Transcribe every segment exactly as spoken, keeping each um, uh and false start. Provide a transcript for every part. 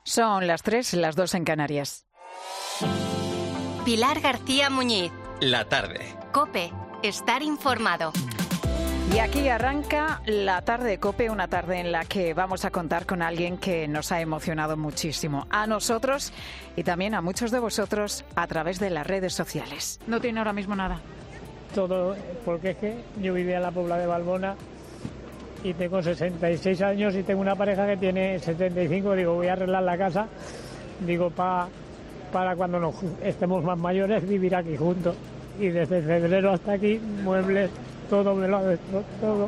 Son las tres, las dos en Canarias. Pilar García Muñiz. La tarde. COPE. Estar informado. Y aquí arranca la tarde de COPE, una tarde en la que vamos a contar con alguien que nos ha emocionado muchísimo. A nosotros y también a muchos de vosotros a través de las redes sociales. No tiene ahora mismo nada. Todo, porque es que yo vivía en la Pobla de Valbona y tengo sesenta y seis años y tengo una pareja que tiene setenta y cinco. Digo, voy a arreglar la casa, digo, pa, para cuando nos estemos más mayores vivir aquí juntos. Y desde febrero hasta aquí, muebles, todo me lo ha destruido, todo.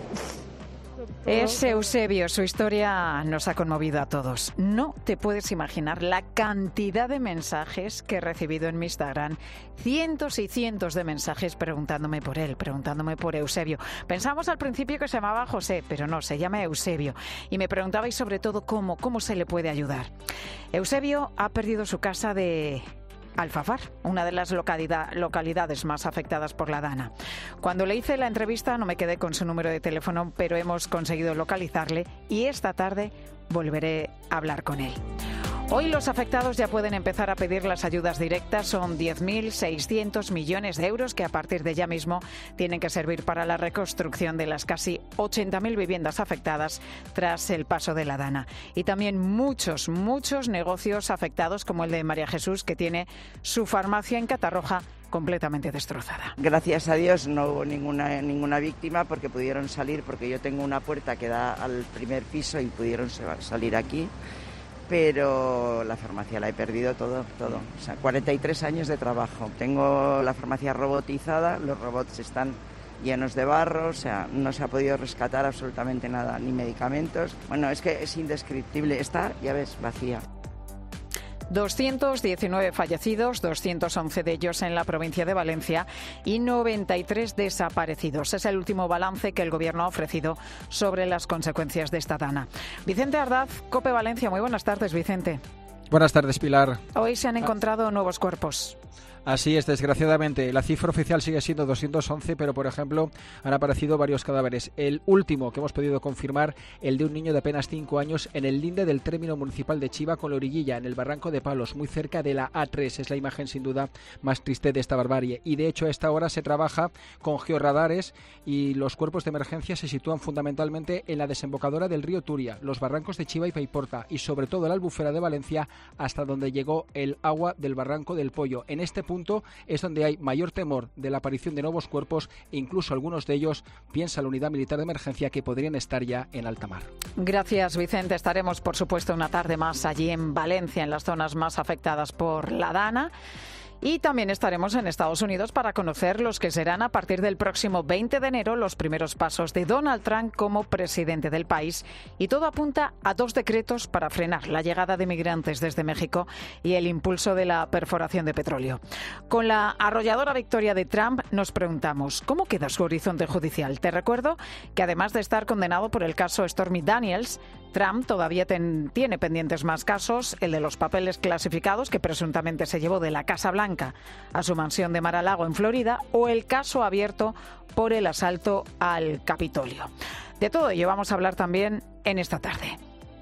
Es Eusebio, su historia nos ha conmovido a todos. No te puedes imaginar la cantidad de mensajes que he recibido en mi Instagram. Cientos y cientos de mensajes preguntándome por él, preguntándome por Eusebio. Pensamos al principio que se llamaba José, pero no, se llama Eusebio. Y me preguntabais sobre todo cómo, cómo se le puede ayudar. Eusebio ha perdido su casa de Alfafar, una de las localidad, localidades más afectadas por la Dana. Cuando le hice la entrevista no me quedé con su número de teléfono, pero hemos conseguido localizarle y esta tarde volveré a hablar con él. Hoy los afectados ya pueden empezar a pedir las ayudas directas. Son diez mil seiscientos millones de euros que a partir de ya mismo tienen que servir para la reconstrucción de las casi ochenta mil viviendas afectadas tras el paso de la Dana. Y también muchos, muchos negocios afectados, como el de María Jesús, que tiene su farmacia en Catarroja completamente destrozada. Gracias a Dios no hubo ninguna, ninguna víctima porque pudieron salir, porque yo tengo una puerta que da al primer piso y pudieron salir aquí. Pero la farmacia la he perdido todo, todo. O sea, cuarenta y tres años de trabajo. Tengo la farmacia robotizada, los robots están llenos de barro, o sea, no se ha podido rescatar absolutamente nada, ni medicamentos. Bueno, es que es indescriptible. Está, ya ves, vacía. doscientos diecinueve fallecidos, doscientos once de ellos en la provincia de Valencia y noventa y tres desaparecidos. Es el último balance que el Gobierno ha ofrecido sobre las consecuencias de esta Dana. Vicente Ardaz, COPE Valencia. Muy buenas tardes, Vicente. Buenas tardes, Pilar. Hoy se han encontrado nuevos cuerpos. Así es, desgraciadamente. La cifra oficial sigue siendo doscientos once, pero, por ejemplo, han aparecido varios cadáveres. El último que hemos podido confirmar, el de un niño de apenas cinco años en el linde del término municipal de Chiva con la Orillilla, en el Barranco de Palos, muy cerca de la A tres. Es la imagen, sin duda, más triste de esta barbarie. Y, de hecho, a esta hora se trabaja con georradares y los cuerpos de emergencia se sitúan fundamentalmente en la desembocadura del río Turia, los barrancos de Chiva y Paiporta y, sobre todo, la Albufera de Valencia, hasta donde llegó el agua del Barranco del Pollo. En este punto punto es donde hay mayor temor de la aparición de nuevos cuerpos e incluso algunos de ellos, piensa la unidad militar de emergencia, que podrían estar ya en alta mar. Gracias, Vicente. Estaremos, por supuesto, una tarde más allí en Valencia, en las zonas más afectadas por la Dana. Y también estaremos en Estados Unidos para conocer los que serán a partir del próximo veinte de enero los primeros pasos de Donald Trump como presidente del país. Y todo apunta a dos decretos para frenar la llegada de migrantes desde México y el impulso de la perforación de petróleo. Con la arrolladora victoria de Trump nos preguntamos, ¿cómo queda su horizonte judicial? Te recuerdo que además de estar condenado por el caso Stormy Daniels, Trump todavía ten, tiene pendientes más casos, el de los papeles clasificados que presuntamente se llevó de la Casa Blanca a su mansión de Mar-a-Lago en Florida, o el caso abierto por el asalto al Capitolio. De todo ello vamos a hablar también en esta tarde.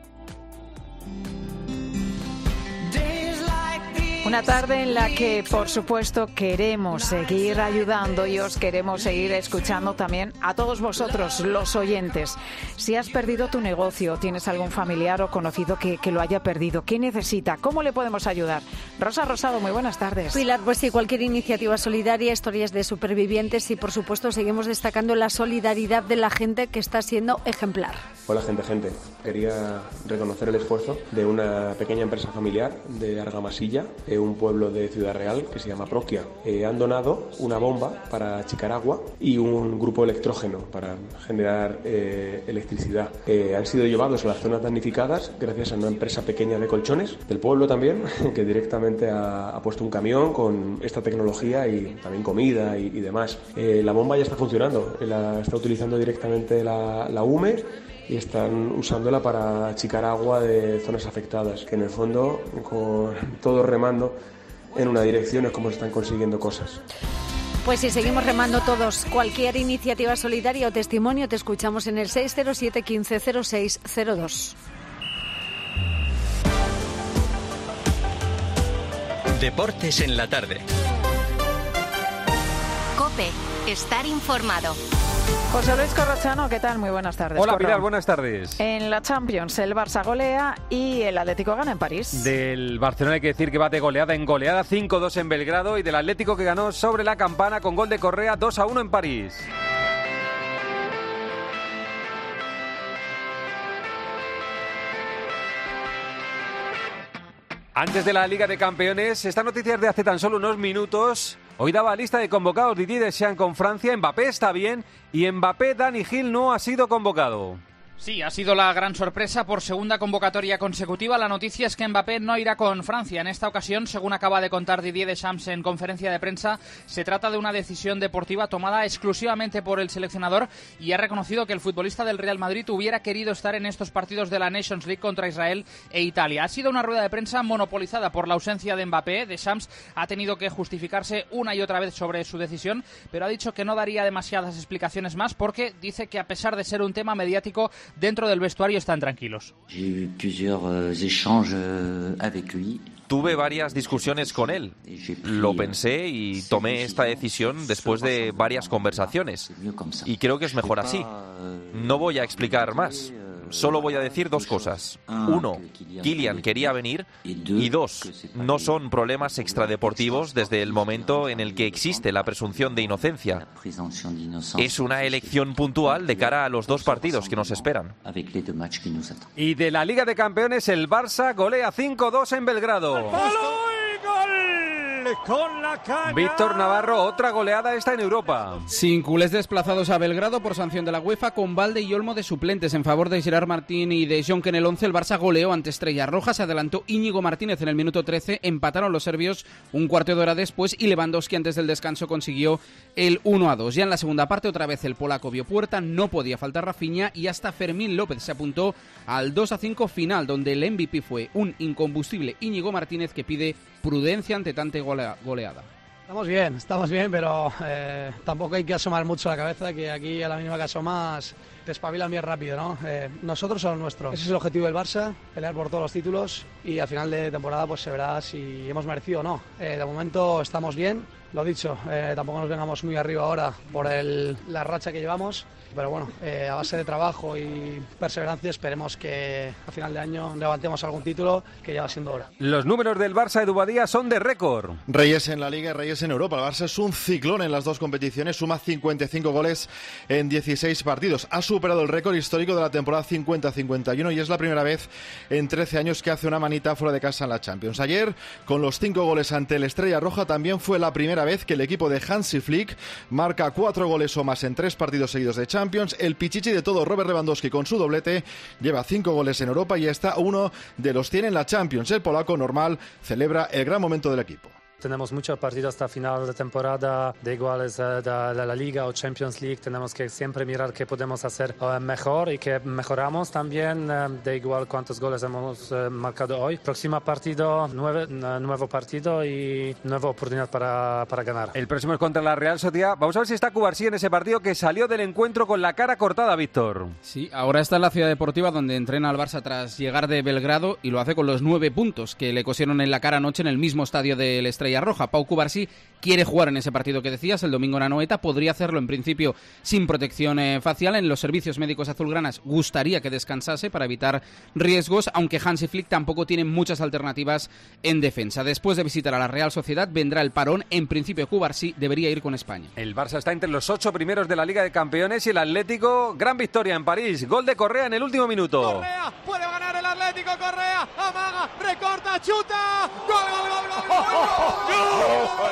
Una tarde en la que, por supuesto, queremos seguir ayudando y os queremos seguir escuchando también a todos vosotros, los oyentes. Si has perdido tu negocio, tienes algún familiar o conocido que, que lo haya perdido, ¿qué necesita? ¿Cómo le podemos ayudar? Rosa Rosado, muy buenas tardes. Pilar, pues sí, cualquier iniciativa solidaria, historias de supervivientes y, por supuesto, seguimos destacando la solidaridad de la gente que está siendo ejemplar. Hola, gente, gente. Quería reconocer el esfuerzo de una pequeña empresa familiar de Argamasilla, un pueblo de Ciudad Real que se llama Proquia. Eh, han donado una bomba para achicar agua y un grupo electrógeno para generar eh, electricidad. Eh, han sido llevados a las zonas damnificadas gracias a una empresa pequeña de colchones del pueblo también, que directamente ha, ha puesto un camión con esta tecnología y también comida y, y demás. Eh, la bomba ya está funcionando, la está utilizando directamente la, la U M E y están usándola para achicar agua de zonas afectadas, que en el fondo, con todos remando en una dirección, es como se están consiguiendo cosas. Pues si seguimos remando todos, cualquier iniciativa solidaria o testimonio, te escuchamos en el seis cero siete, uno cinco cero seis cero dos. Deportes en la tarde. COPE. Estar informado. José Luis Corrochano, ¿qué tal? Muy buenas tardes. Hola, Corro. Pilar, buenas tardes. En la Champions, el Barça golea y el Atlético gana en París. Del Barcelona hay que decir que va de goleada en goleada, cinco dos en Belgrado, y del Atlético que ganó sobre la campana con gol de Correa, dos a uno en París. Antes de la Liga de Campeones, esta noticia es de hace tan solo unos minutos. Hoy daba lista de convocados Didier Deschamps con Francia. Mbappé está bien y Mbappé, Dani Gil, no ha sido convocado. Sí, ha sido la gran sorpresa por segunda convocatoria consecutiva. La noticia es que Mbappé no irá con Francia. En esta ocasión, según acaba de contar Didier Deschamps en conferencia de prensa, se trata de una decisión deportiva tomada exclusivamente por el seleccionador y ha reconocido que el futbolista del Real Madrid hubiera querido estar en estos partidos de la Nations League contra Israel e Italia. Ha sido una rueda de prensa monopolizada por la ausencia de Mbappé. Deschamps ha tenido que justificarse una y otra vez sobre su decisión, pero ha dicho que no daría demasiadas explicaciones más porque dice que a pesar de ser un tema mediático, dentro del vestuario están tranquilos. Tuve varias discusiones con él. Lo pensé y tomé esta decisión después de varias conversaciones. Y creo que es mejor así. No voy a explicar más. Solo voy a decir dos cosas. Uno, Kylian quería venir. Y dos, no son problemas extradeportivos desde el momento en el que existe la presunción de inocencia. Es una elección puntual de cara a los dos partidos que nos esperan. Y de la Liga de Campeones, el Barça golea cinco dos en Belgrado. Con la caña. Víctor Navarro, otra goleada esta en Europa. Sin culés desplazados a Belgrado por sanción de la UEFA, con Valde y Olmo de suplentes en favor de Gerard Martín y de Jonk en el once. El Barça goleó ante Estrella Roja, se adelantó Íñigo Martínez en el minuto trece, empataron los serbios un cuarto de hora después y Lewandowski antes del descanso consiguió el uno a dos. Ya en la segunda parte otra vez el polaco vio puerta, no podía faltar Rafinha y hasta Fermín López se apuntó al dos a cinco final, donde el M V P fue un incombustible Íñigo Martínez que pide prudencia ante tanta goleada. Estamos bien, estamos bien, pero eh, tampoco hay que asomar mucho la cabeza, que aquí a la mínima que asomas te espabilan bien rápido, ¿no? Eh, nosotros somos nuestros. Ese es el objetivo del Barça, pelear por todos los títulos y al final de temporada pues se verá si hemos merecido o no. Eh, de momento estamos bien, lo dicho, eh, tampoco nos vengamos muy arriba ahora por el, la racha que llevamos, pero bueno, eh, a base de trabajo y perseverancia esperemos que a final de año levantemos algún título, que ya va siendo hora. Los números del Barça, Edu Badía, son de récord. Reyes en la Liga y Reyes en Europa. El Barça es un ciclón en las dos competiciones, suma cincuenta y cinco goles en dieciséis partidos. Ha superado el récord histórico de la temporada cincuenta cincuenta y uno y es la primera vez en trece años que hace una manita fuera de casa en la Champions. Ayer, con los cinco goles ante el Estrella Roja, también fue la primera vez que el equipo de Hansi Flick marca cuatro goles o más en tres partidos seguidos de Champions. El pichichi de todo, Robert Lewandowski, con su doblete, lleva cinco goles en Europa y está uno de los cien en la Champions. El polaco normal celebra el gran momento del equipo. Tenemos muchos partidos hasta final de temporada, de iguales de, de, de la Liga o Champions League. Tenemos que siempre mirar qué podemos hacer uh, mejor y que mejoramos también, uh, de igual cuántos goles hemos uh, marcado hoy. Próximo partido, nueve, uh, nuevo partido y nueva oportunidad para, para ganar. El próximo es contra la Real Sociedad. Vamos a ver si está Cubarsí en ese partido que salió del encuentro con la cara cortada, Víctor. Sí, ahora está en la Ciudad Deportiva donde entrena al Barça tras llegar de Belgrado y lo hace con los nueve puntos que le cosieron en la cara anoche en el mismo estadio del Estrella Roja. Pau Cubarsí quiere jugar en ese partido que decías el domingo en Anoeta, podría hacerlo en principio sin protección eh, facial. En los servicios médicos azulgranas gustaría que descansase para evitar riesgos, aunque Hansi Flick tampoco tiene muchas alternativas en defensa. Después de visitar a la Real Sociedad vendrá el parón, en principio Cubarsí debería ir con España. El Barça está entre los ocho primeros de la Liga de Campeones y el Atlético, gran victoria en París, gol de Correa en el último minuto. Correa, puede ganar el Atlético, Correa, amaga, recorta, chuta, gol, gol, gol, gol, gol, gol.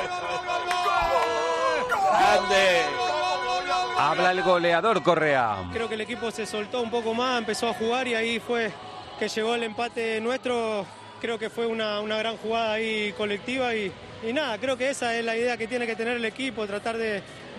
¡Grande! Habla el goleador Correa. Creo que el equipo se soltó un poco más, empezó a jugar y ahí fue que llegó el empate nuestro. Creo que fue una, una gran jugada ahí colectiva y, y nada, creo que esa es la idea que tiene que tener el equipo, tratar de,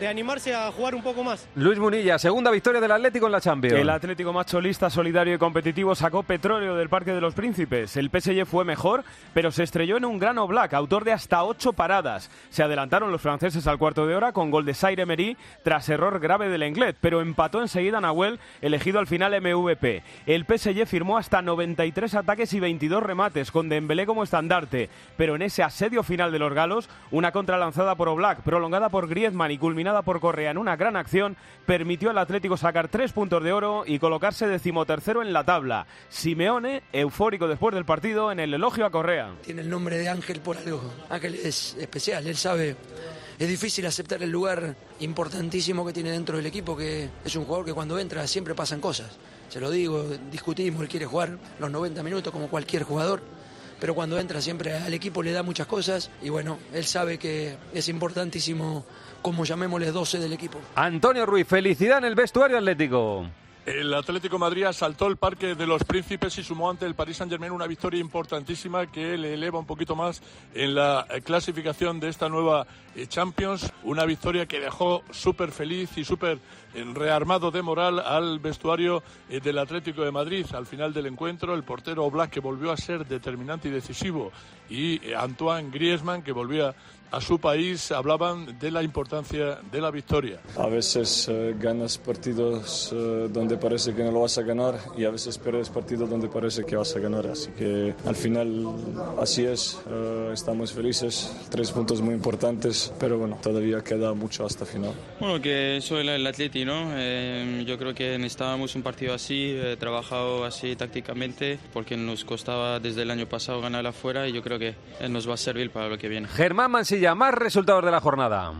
de animarse a jugar un poco más. Luis Munilla, segunda victoria del Atlético en la Champions. El Atlético macholista, solidario y competitivo sacó petróleo del Parque de los Príncipes. El P S G fue mejor, pero se estrelló en un gran Oblak, autor de hasta ocho paradas. Se adelantaron los franceses al cuarto de hora con gol de Zaire Emery tras error grave del Lenglet, pero empató enseguida Nahuel, elegido al final M V P. El P S G firmó hasta noventa y tres ataques y veintidós remates, con Dembélé como estandarte, pero en ese asedio final de los galos, una contra lanzada por Oblak, prolongada por Griezmann y culminada por Correa en una gran acción, permitió al Atlético sacar tres puntos de oro y colocarse decimotercero en la tabla. Simeone, eufórico después del partido, en el elogio a Correa. Tiene el nombre de Ángel por algo. Ángel es especial, él sabe. Es difícil aceptar el lugar importantísimo que tiene dentro del equipo, que es un jugador que cuando entra siempre pasan cosas. Se lo digo, discutimos, él quiere jugar los noventa minutos como cualquier jugador, pero cuando entra siempre al equipo le da muchas cosas y bueno, él sabe que es importantísimo, como llamémosle, doce del equipo. Antonio Ruiz, felicidad en el vestuario atlético. El Atlético de Madrid asaltó el Parque de los Príncipes y sumó ante el Paris Saint-Germain una victoria importantísima que le eleva un poquito más en la clasificación de esta nueva Champions. Una victoria que dejó súper feliz y súper rearmado de moral al vestuario del Atlético de Madrid. Al final del encuentro, el portero Oblak, que volvió a ser determinante y decisivo, y Antoine Griezmann, que volvía a su país, hablaban de la importancia de la victoria. A veces eh, ganas partidos eh, donde parece que no lo vas a ganar y a veces pierdes partidos donde parece que vas a ganar. Así que al final así es, eh, estamos felices, tres puntos muy importantes, pero bueno, todavía queda mucho hasta final. Bueno, que soy el Atleti, ¿no? Eh, yo creo que necesitábamos un partido así, eh, trabajado así tácticamente, porque nos costaba desde el año pasado ganar afuera y yo creo que eh, nos va a servir para lo que viene. Germán Mansilla, más resultados de la jornada.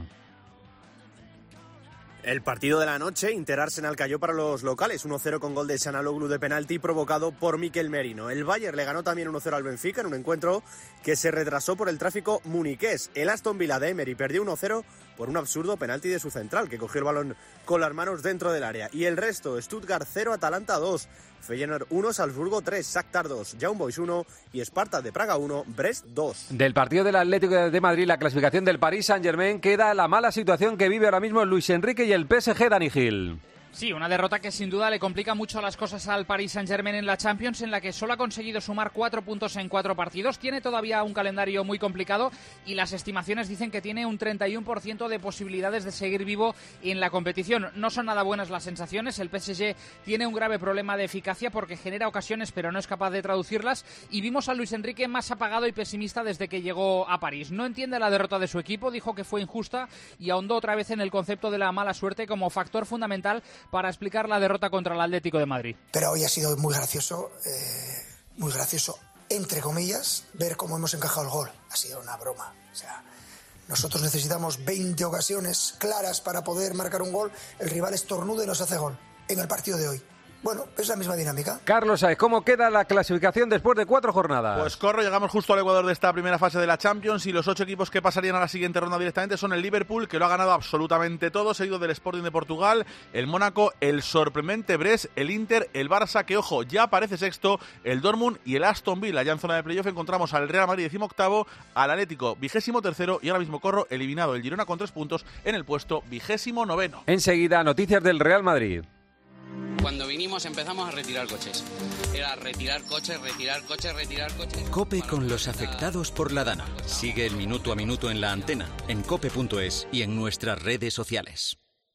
El partido de la noche, Inter Arsenal cayó para los locales, uno cero con gol de Çalhanoğlu de penalti provocado por Mikel Merino. El Bayern le ganó también uno cero al Benfica en un encuentro que se retrasó por el tráfico muniqués. El Aston Villa de Emery perdió uno cero por un absurdo penalti de su central, que cogió el balón con las manos dentro del área. Y el resto, Stuttgart cero, Atalanta dos, Feyenoord uno, Salzburgo tres, Shakhtar dos, Young Boys uno y Sparta de Praga uno, Brest dos. Del partido del Atlético de Madrid, la clasificación del Paris Saint-Germain, queda la mala situación que vive ahora mismo Luis Enrique y el P S G, Dani Gil. Sí, una derrota que sin duda le complica mucho las cosas al Paris Saint-Germain en la Champions, en la que solo ha conseguido sumar cuatro puntos en cuatro partidos. Tiene todavía un calendario muy complicado y las estimaciones dicen que tiene un treinta y uno por ciento de posibilidades de seguir vivo en la competición. No son nada buenas las sensaciones. El P S G tiene un grave problema de eficacia porque genera ocasiones pero no es capaz de traducirlas, y vimos a Luis Enrique más apagado y pesimista desde que llegó a París. No entiende la derrota de su equipo, dijo que fue injusta y ahondó otra vez en el concepto de la mala suerte como factor fundamental para explicar la derrota contra el Atlético de Madrid. Pero hoy ha sido muy gracioso, eh, muy gracioso, entre comillas, ver cómo hemos encajado el gol. Ha sido una broma. O sea, nosotros necesitamos veinte ocasiones claras para poder marcar un gol. El rival estornuda y nos hace gol en el partido de hoy. Bueno, es la misma dinámica. Carlos Saez, ¿cómo queda la clasificación después de cuatro jornadas? Pues corro, llegamos justo al ecuador de esta primera fase de la Champions y los ocho equipos que pasarían a la siguiente ronda directamente son el Liverpool, que lo ha ganado absolutamente todo, seguido del Sporting de Portugal, el Mónaco, el sorprendente Brest, el Inter, el Barça, que ojo, ya aparece sexto, el Dortmund y el Aston Villa. Ya en zona de playoff encontramos al Real Madrid decimoctavo, al Atlético vigésimo tercero y ahora mismo corro eliminado el Girona con tres puntos en el puesto vigésimo noveno. Enseguida, noticias del Real Madrid. Cuando vinimos empezamos a retirar coches. Era retirar coches, retirar coches, retirar coches. COPE con los afectados por la DANA. Sigue el minuto a minuto en la antena, en cope punto es y en nuestras redes sociales.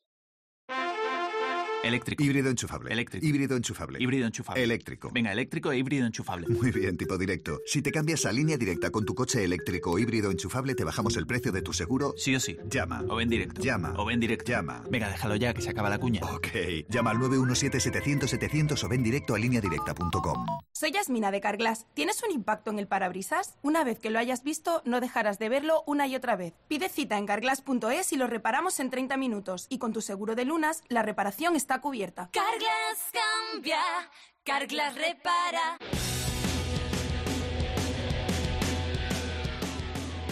Eléctrico. Híbrido enchufable. Eléctrico. Híbrido enchufable. Híbrido enchufable. Eléctrico. Venga, eléctrico e híbrido enchufable. Muy bien, tipo directo. Si te cambias a Línea Directa con tu coche eléctrico o híbrido enchufable, te bajamos el precio de tu seguro. Sí o sí. Llama. O ven directo. Llama. O ven directo. Llama. Venga, déjalo ya, que se acaba la cuña. Ok. Llama al nueve uno siete, setecientos, setecientos o ven directo a línea directa punto com. Soy Yasmina de Carglass. ¿Tienes un impacto en el parabrisas? Una vez que lo hayas visto, no dejarás de verlo una y otra vez. Pide cita en carglass punto es y lo reparamos en treinta minutos. Y con tu seguro de lunas, la reparación está cubierta. Carglass cambia, Carglass repara.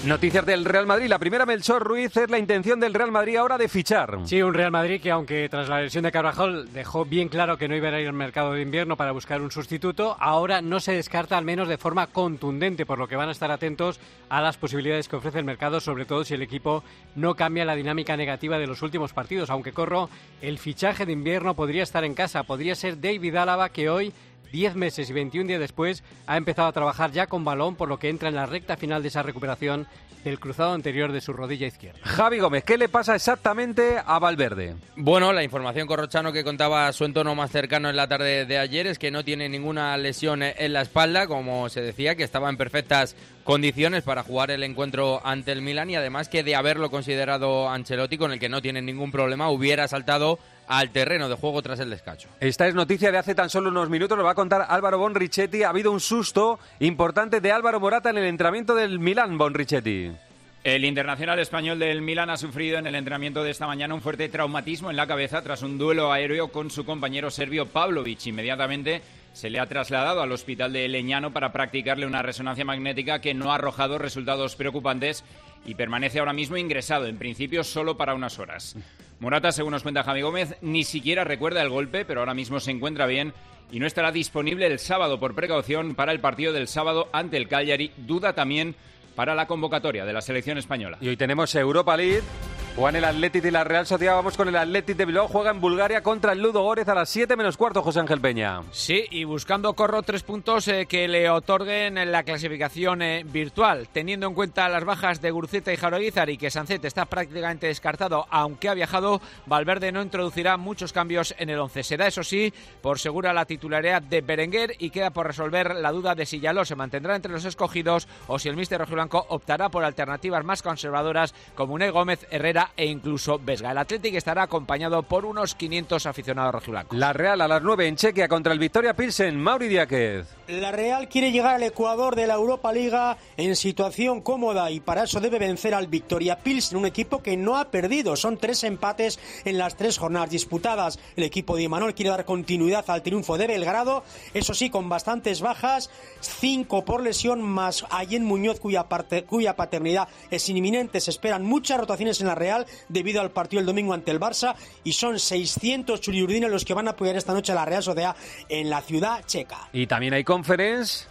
Noticias del Real Madrid. La primera, Melchor Ruiz, es la intención del Real Madrid ahora de fichar. Sí, un Real Madrid que, aunque tras la lesión de Carvajal dejó bien claro que no iba a ir al mercado de invierno para buscar un sustituto, ahora no se descarta, al menos de forma contundente, por lo que van a estar atentos a las posibilidades que ofrece el mercado, sobre todo si el equipo no cambia la dinámica negativa de los últimos partidos. Aunque corro, el fichaje de invierno podría estar en casa, podría ser David Álava, que hoy, diez meses y veintiún días después, ha empezado a trabajar ya con balón, por lo que entra en la recta final de esa recuperación del cruzado anterior de su rodilla izquierda. Javi Gómez, ¿qué le pasa exactamente a Valverde? Bueno, la información, Corrochano, que contaba su entorno más cercano en la tarde de ayer es que no tiene ninguna lesión en la espalda, como se decía, que estaba en perfectas condiciones para jugar el encuentro ante el Milan, y además que de haberlo considerado Ancelotti, con el que no tiene ningún problema, hubiera saltado al terreno de juego tras el descanso. Esta es noticia de hace tan solo unos minutos, lo va a contar Álvaro Bonrichetti. Ha habido un susto importante de Álvaro Morata en el entrenamiento del Milán, Bonrichetti. El internacional español del Milán ha sufrido en el entrenamiento de esta mañana un fuerte traumatismo en la cabeza tras un duelo aéreo con su compañero serbio Pavlovic. Inmediatamente se le ha trasladado al hospital de Legnano para practicarle una resonancia magnética que no ha arrojado resultados preocupantes y permanece ahora mismo ingresado, en principio solo para unas horas. Morata, según nos cuenta Javi Gómez, ni siquiera recuerda el golpe, pero ahora mismo se encuentra bien y no estará disponible el sábado por precaución para el partido del sábado ante el Cagliari. Duda también para la convocatoria de la selección española. Y hoy tenemos Europa League. Juegan el Athletic y la Real Sociedad. Vamos con el Athletic de Bilbao. Juega en Bulgaria contra el Ludo Goretz a las siete menos cuarto, José Ángel Peña. Sí, y buscando, Corro, tres puntos eh, que le otorguen en la clasificación eh, virtual. Teniendo en cuenta las bajas de Guruceta y Jaroguizar y que Sancet está prácticamente descartado, aunque ha viajado, Valverde no introducirá muchos cambios en el once. Se da, eso sí, por segura la titularidad de Berenguer y queda por resolver la duda de si Yaló se mantendrá entre los escogidos o si el míster rojiblanco optará por alternativas más conservadoras como Unai Gómez, Herrera e incluso Vesga. El Athletic estará acompañado por unos quinientos aficionados rojiblancos. La Real a las nueve en Chequia contra el Victoria Pilsen. Mauri Diáquez. La Real quiere llegar al Ecuador de la Europa Liga en situación cómoda y para eso debe vencer al Victoria Pilsen, un equipo que no ha perdido. Son tres empates en las tres jornadas disputadas. El equipo de Imanol quiere dar continuidad al triunfo de Belgrado, eso sí, con bastantes bajas, cinco por lesión, más Allen Muñoz, cuya, parte, cuya paternidad es inminente. Se esperan muchas rotaciones en la Real debido al partido el domingo ante el Barça y son seiscientos churiurdines los que van a apoyar esta noche a la Real Sociedad en la ciudad checa. Y también hay Conference.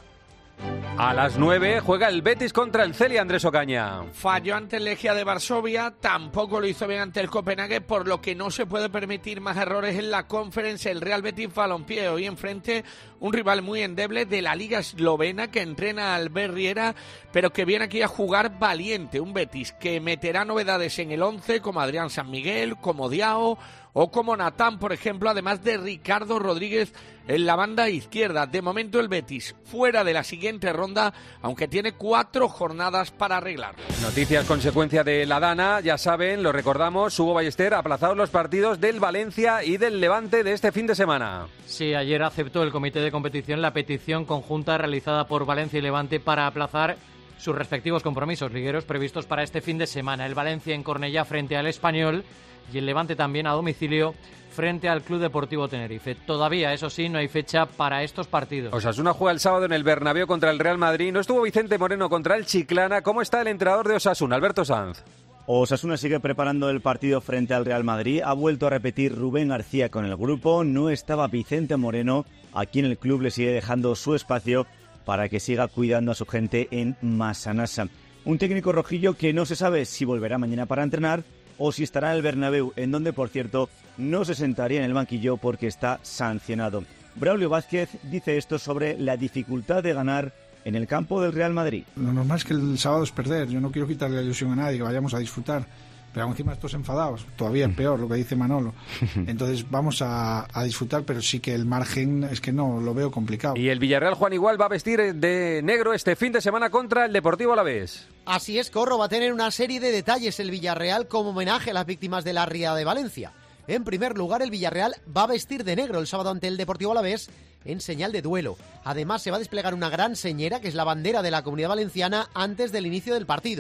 A las nueve juega el Betis contra el Celia, Andrés Ocaña. Falló ante el Legia de Varsovia, tampoco lo hizo bien ante el Copenhague, por lo que no se puede permitir más errores en la Conference. El Real Betis Balompié hoy enfrente un rival muy endeble de la Liga Eslovena que entrena al Berriera, pero que viene aquí a jugar valiente. Un Betis que meterá novedades en el once como Adrián San Miguel, como Diao o como Natán, por ejemplo, además de Ricardo Rodríguez en la banda izquierda. De momento el Betis fuera de la siguiente ronda, aunque tiene cuatro jornadas para arreglar. Noticias consecuencia de la Dana, ya saben, lo recordamos, Hugo Ballester ha aplazado los partidos del Valencia y del Levante de este fin de semana. Sí, ayer aceptó el comité de competición la petición conjunta realizada por Valencia y Levante para aplazar sus respectivos compromisos ligueros previstos para este fin de semana. El Valencia en Cornellá frente al Español y el Levante también a domicilio frente al Club Deportivo Tenerife. Todavía, eso sí, no hay fecha para estos partidos. Osasuna juega el sábado en el Bernabéu contra el Real Madrid. No estuvo Vicente Moreno contra el Chiclana. ¿Cómo está el entrenador de Osasuna, Alberto Sanz? Osasuna sigue preparando el partido frente al Real Madrid. Ha vuelto a repetir Rubén García con el grupo. No estaba Vicente Moreno. Aquí en el club le sigue dejando su espacio para que siga cuidando a su gente en Massanassa. Un técnico rojillo que no se sabe si volverá mañana para entrenar o si estará en el Bernabéu, en donde, por cierto, no se sentaría en el banquillo porque está sancionado. Braulio Vázquez dice esto sobre la dificultad de ganar en el campo del Real Madrid. Lo normal es que el sábado es perder. Yo no quiero quitarle la ilusión a nadie, que vayamos a disfrutar. Pero encima estos enfadados, todavía es peor lo que dice Manolo. Entonces vamos a, a disfrutar, pero sí que el margen es que no, lo veo complicado. Y el Villarreal, Juan Igual, va a vestir de negro este fin de semana contra el Deportivo Alavés. Así es, Corro, va a tener una serie de detalles el Villarreal como homenaje a las víctimas de la Ría de Valencia. En primer lugar, el Villarreal va a vestir de negro el sábado ante el Deportivo Alavés en señal de duelo. Además, se va a desplegar una gran señera, que es la bandera de la Comunidad Valenciana, antes del inicio del partido.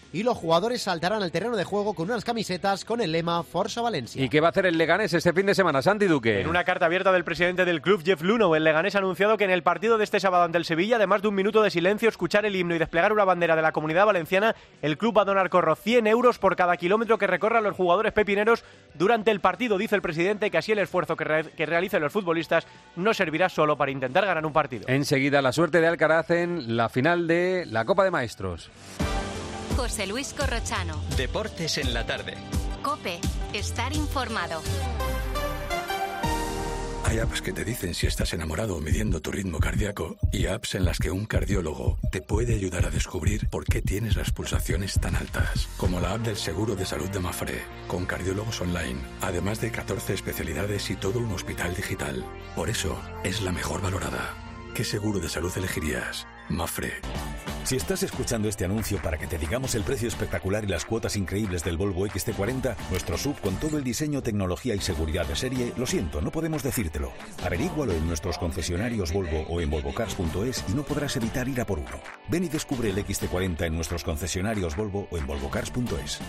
y los jugadores saltarán al terreno de juego con unas camisetas con el lema Forza Valencia. ¿Y qué va a hacer el Leganés este fin de semana, Santi Duque? En una carta abierta del presidente del club, Jeff Luno, el Leganés ha anunciado que en el partido de este sábado ante el Sevilla, además de un minuto de silencio, escuchar el himno y desplegar una bandera de la Comunidad Valenciana, el club va a donar, Corro, cien euros por cada kilómetro que recorran los jugadores pepineros durante el partido. Dice el presidente que así el esfuerzo que, re- que realicen los futbolistas no servirá solo para intentar ganar un partido. Enseguida la suerte de Alcaraz en la final de la Copa de Maestros. José Luis Corrochano. Deportes en la tarde. COPE. Estar informado. Hay apps que te dicen si estás enamorado midiendo tu ritmo cardíaco y apps en las que un cardiólogo te puede ayudar a descubrir por qué tienes las pulsaciones tan altas, como la app del Seguro de Salud de Mafre, con cardiólogos online, además de catorce especialidades y todo un hospital digital. Por eso es la mejor valorada. ¿Qué seguro de salud elegirías? Mafre. Si estás escuchando este anuncio para que te digamos el precio espectacular y las cuotas increíbles del Volvo X C cuarenta, nuestro S U V con todo el diseño, tecnología y seguridad de serie, lo siento, no podemos decírtelo. Averígualo en nuestros concesionarios Volvo o en volvocars punto es y no podrás evitar ir a por uno. Ven y descubre el X C cuarenta en nuestros concesionarios Volvo o en volvocars punto es.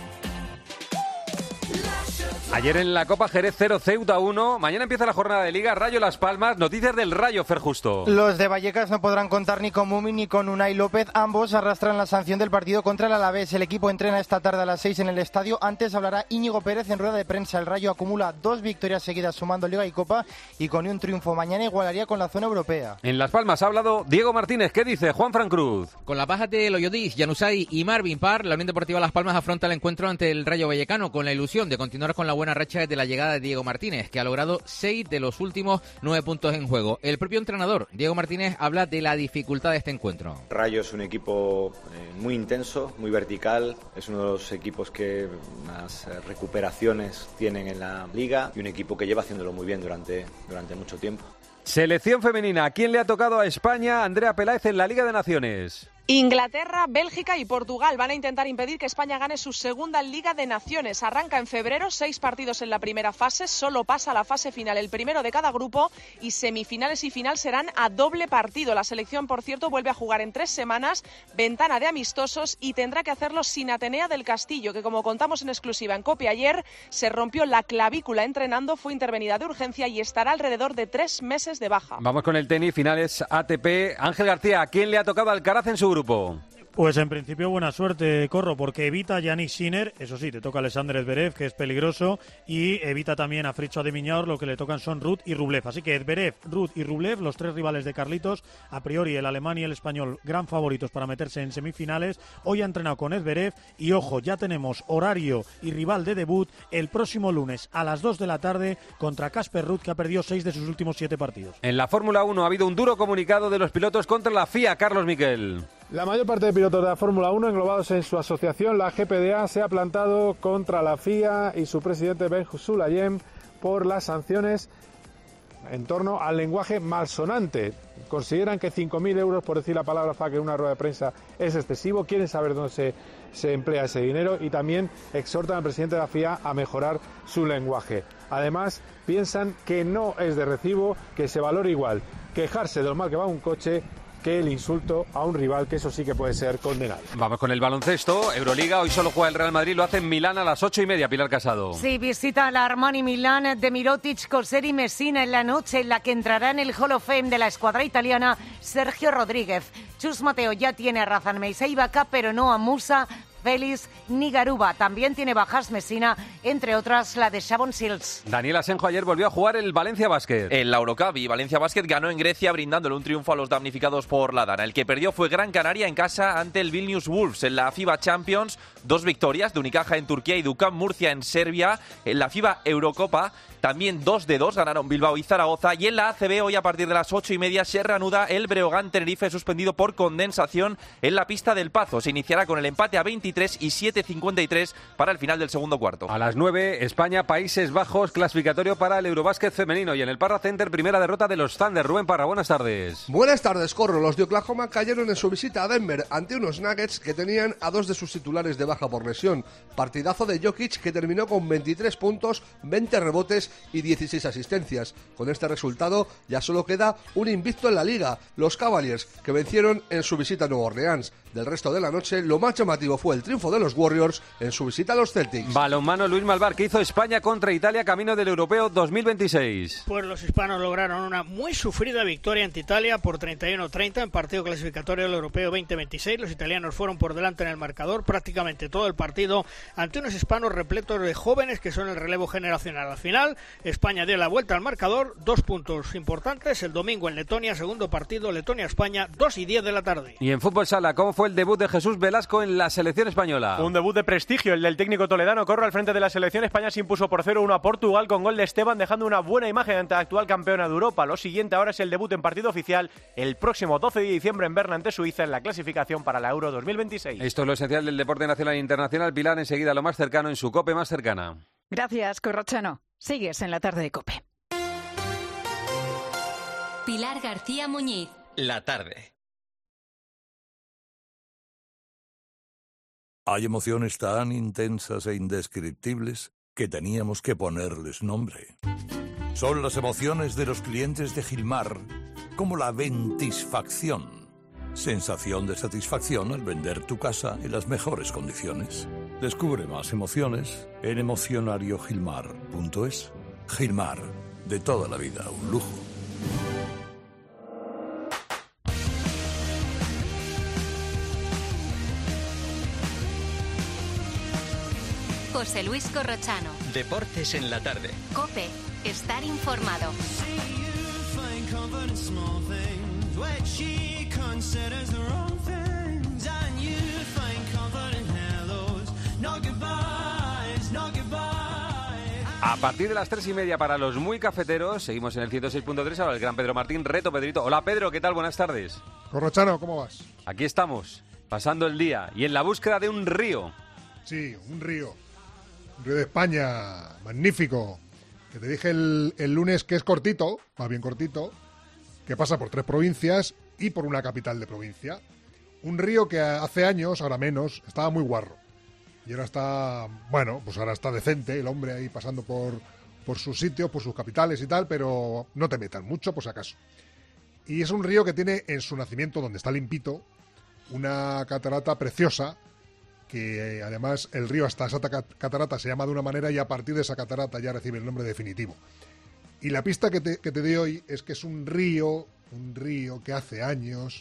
Ayer en la Copa Jerez cero, Ceuta uno. Mañana empieza la jornada de Liga, Rayo Las Palmas. Noticias del Rayo, Fer Justo. Los de Vallecas no podrán contar ni con Mumi ni con Unai López. Ambos arrastran la sanción del partido contra el Alavés. El equipo entrena esta tarde a las seis en el estadio. Antes hablará Íñigo Pérez en rueda de prensa. El Rayo acumula dos victorias seguidas sumando Liga y Copa y con un triunfo mañana igualaría con la zona europea. En Las Palmas ha hablado Diego Martínez. ¿Qué dice Juan Fran Cruz? Con la baja de Loyodis, Januzaj y Marvin Parr, la Unión Deportiva Las Palmas afronta el encuentro ante el Rayo Vallecano con la ilusión de continuar con la buena racha de la llegada de Diego Martínez, que ha logrado seis de los últimos nueve puntos en juego. El propio entrenador, Diego Martínez, habla de la dificultad de este encuentro. Rayo es un equipo eh, muy intenso, muy vertical, es uno de los equipos que más eh, recuperaciones tienen en la liga y un equipo que lleva haciéndolo muy bien durante, durante mucho tiempo. Selección femenina, ¿a quién le ha tocado a España? Andrea Peláez en la Liga de Naciones. Inglaterra, Bélgica y Portugal van a intentar impedir que España gane su segunda Liga de Naciones. Arranca en febrero, seis partidos en la primera fase, solo pasa a la fase final el primero de cada grupo y semifinales y final serán a doble partido. La selección, por cierto, vuelve a jugar en tres semanas, ventana de amistosos y tendrá que hacerlo sin Atenea del Castillo, que como contamos en exclusiva en COPE ayer, se rompió la clavícula entrenando, fue intervenida de urgencia y estará alrededor de tres meses de baja. Vamos con el tenis, finales A T P. Ángel García, ¿a quién le ha tocado Alcaraz en su grupo? Grupo. Pues en principio buena suerte, Corro, porque evita a Yannick Sinner, eso sí, te toca Alexander Zverev, que es peligroso, y evita también a Fritz de Miñaur, lo que le tocan son Ruud y Rublev. Así que Zverev, Ruud y Rublev, los tres rivales de Carlitos, a priori el alemán y el español, gran favoritos para meterse en semifinales. Hoy ha entrenado con Zverev y ojo, ya tenemos horario y rival de debut el próximo lunes a las dos de la tarde contra Casper Ruud, que ha perdido seis de sus últimos siete partidos. En la Fórmula uno ha habido un duro comunicado de los pilotos contra la F I A, Carlos Miquel. La mayor parte de pilotos de la Fórmula uno, englobados en su asociación, la G P D A, se ha plantado contra la F I A y su presidente Ben Sulayem por las sanciones en torno al lenguaje malsonante. Consideran que cinco mil euros, por decir la palabra fuck en una rueda de prensa, es excesivo. Quieren saber dónde se, se emplea ese dinero y también exhortan al presidente de la F I A a mejorar su lenguaje. Además, piensan que no es de recibo que se valore igual quejarse de lo mal que va un coche que el insulto a un rival, que eso sí que puede ser condenado. Vamos con el baloncesto. Euroliga, hoy solo juega el Real Madrid, lo hace en Milán a las ocho y media, Pilar Casado. Sí, visita la Armani Milán de Mirotic, Coser y Messina en la noche en la que entrará en el Hall of Fame de la escuadra italiana Sergio Rodríguez. Chus Mateo ya tiene a Razan Meisa y Vaca, pero no a Musa, Félix ni Garuba. También tiene bajas Messina, entre otras la de Shavon Shields. Daniel Asenjo ayer volvió a jugar el Valencia Basket. En la Eurocup, y Valencia Basket ganó en Grecia brindándole un triunfo a los damnificados por la Dana. El que perdió fue Gran Canaria en casa ante el Vilnius Wolves en la FIBA Champions. Dos victorias de Unicaja en Turquía y Ducam Murcia en Serbia. En la FIBA Eurocopa también dos de dos ganaron Bilbao y Zaragoza. Y en la A C B hoy a partir de las ocho y media se reanuda el Breogán Tenerife, suspendido por condensación en la pista del Pazo. Se iniciará con el empate a veintitrés y siete cincuenta y tres para el final del segundo cuarto. A las nueve, España, Países Bajos, clasificatorio para el Eurobásquet femenino. Y en el Parra Center, primera derrota de los Thunder. Rubén Parra, buenas tardes. Buenas tardes, Corro. Los de Oklahoma cayeron en su visita a Denver ante unos Nuggets que tenían a dos de sus titulares de baja por lesión. Partidazo de Jokic, que terminó con veintitrés puntos, veinte rebotes y dieciséis asistencias. Con este resultado ya solo queda un invicto en la liga, los Cavaliers, que vencieron en su visita a Nueva Orleans. del resto de la noche, lo más llamativo fue el triunfo de los Warriors en su visita a los Celtics. Balonmano Luis Malvar, que hizo España contra Italia camino del Europeo dos mil veintiséis. Pues los hispanos lograron una muy sufrida victoria ante Italia por treinta y uno a treinta en partido clasificatorio del Europeo veinte veintiséis. Los italianos fueron por delante en el marcador prácticamente todo el partido ante unos hispanos repletos de jóvenes que son el relevo generacional. Al final, España dio la vuelta al marcador, dos puntos importantes el domingo en Letonia, segundo partido Letonia-España, dos y diez de la tarde. Y en fútbol sala, ¿cómo fue el debut de Jesús Velasco en la selección española? Un debut de prestigio, el del técnico toledano. Corro al frente de la selección. España se impuso por cero uno a Portugal con gol de Esteban, dejando una buena imagen ante la actual campeona de Europa. Lo siguiente ahora es el debut en partido oficial el próximo doce de diciembre en Berna ante Suiza en la clasificación para la Euro dos mil veintiséis. Esto es lo esencial del deporte nacional e internacional. Pilar, enseguida lo más cercano en su COPE más cercana. Gracias, Corrochano. Sigues en la tarde de COPE. Pilar García Muñiz. La tarde. Hay emociones tan intensas e indescriptibles que teníamos que ponerles nombre. Son las emociones de los clientes de Gilmar, como la ventisfacción. Sensación de satisfacción al vender tu casa en las mejores condiciones. Descubre más emociones en emocionario gilmar punto es. Gilmar, de toda la vida, un lujo. José Luis Corrochano. Deportes en la tarde. COPE. Estar informado. A partir de las tres y media para los muy cafeteros, seguimos en el ciento seis punto tres, ahora el gran Pedro Martín, reto Pedrito. Hola Pedro, ¿qué tal? Buenas tardes. Corrochano, ¿cómo vas? Aquí estamos, pasando el día y en la búsqueda de un río. Sí, un río. Un río de España, magnífico. Que te dije el, el lunes que es cortito, más bien cortito, que pasa por tres provincias y por una capital de provincia. Un río que hace años, ahora menos, estaba muy guarro. Y ahora está, bueno, pues ahora está decente el hombre ahí pasando por, por sus sitios, por sus capitales y tal, pero no te metan mucho, por si acaso. Y es un río que tiene en su nacimiento, donde está limpito, una catarata preciosa, que además el río hasta esa catarata se llama de una manera y a partir de esa catarata ya recibe el nombre definitivo. Y la pista que te, que te doy hoy es que es un río, un río que hace años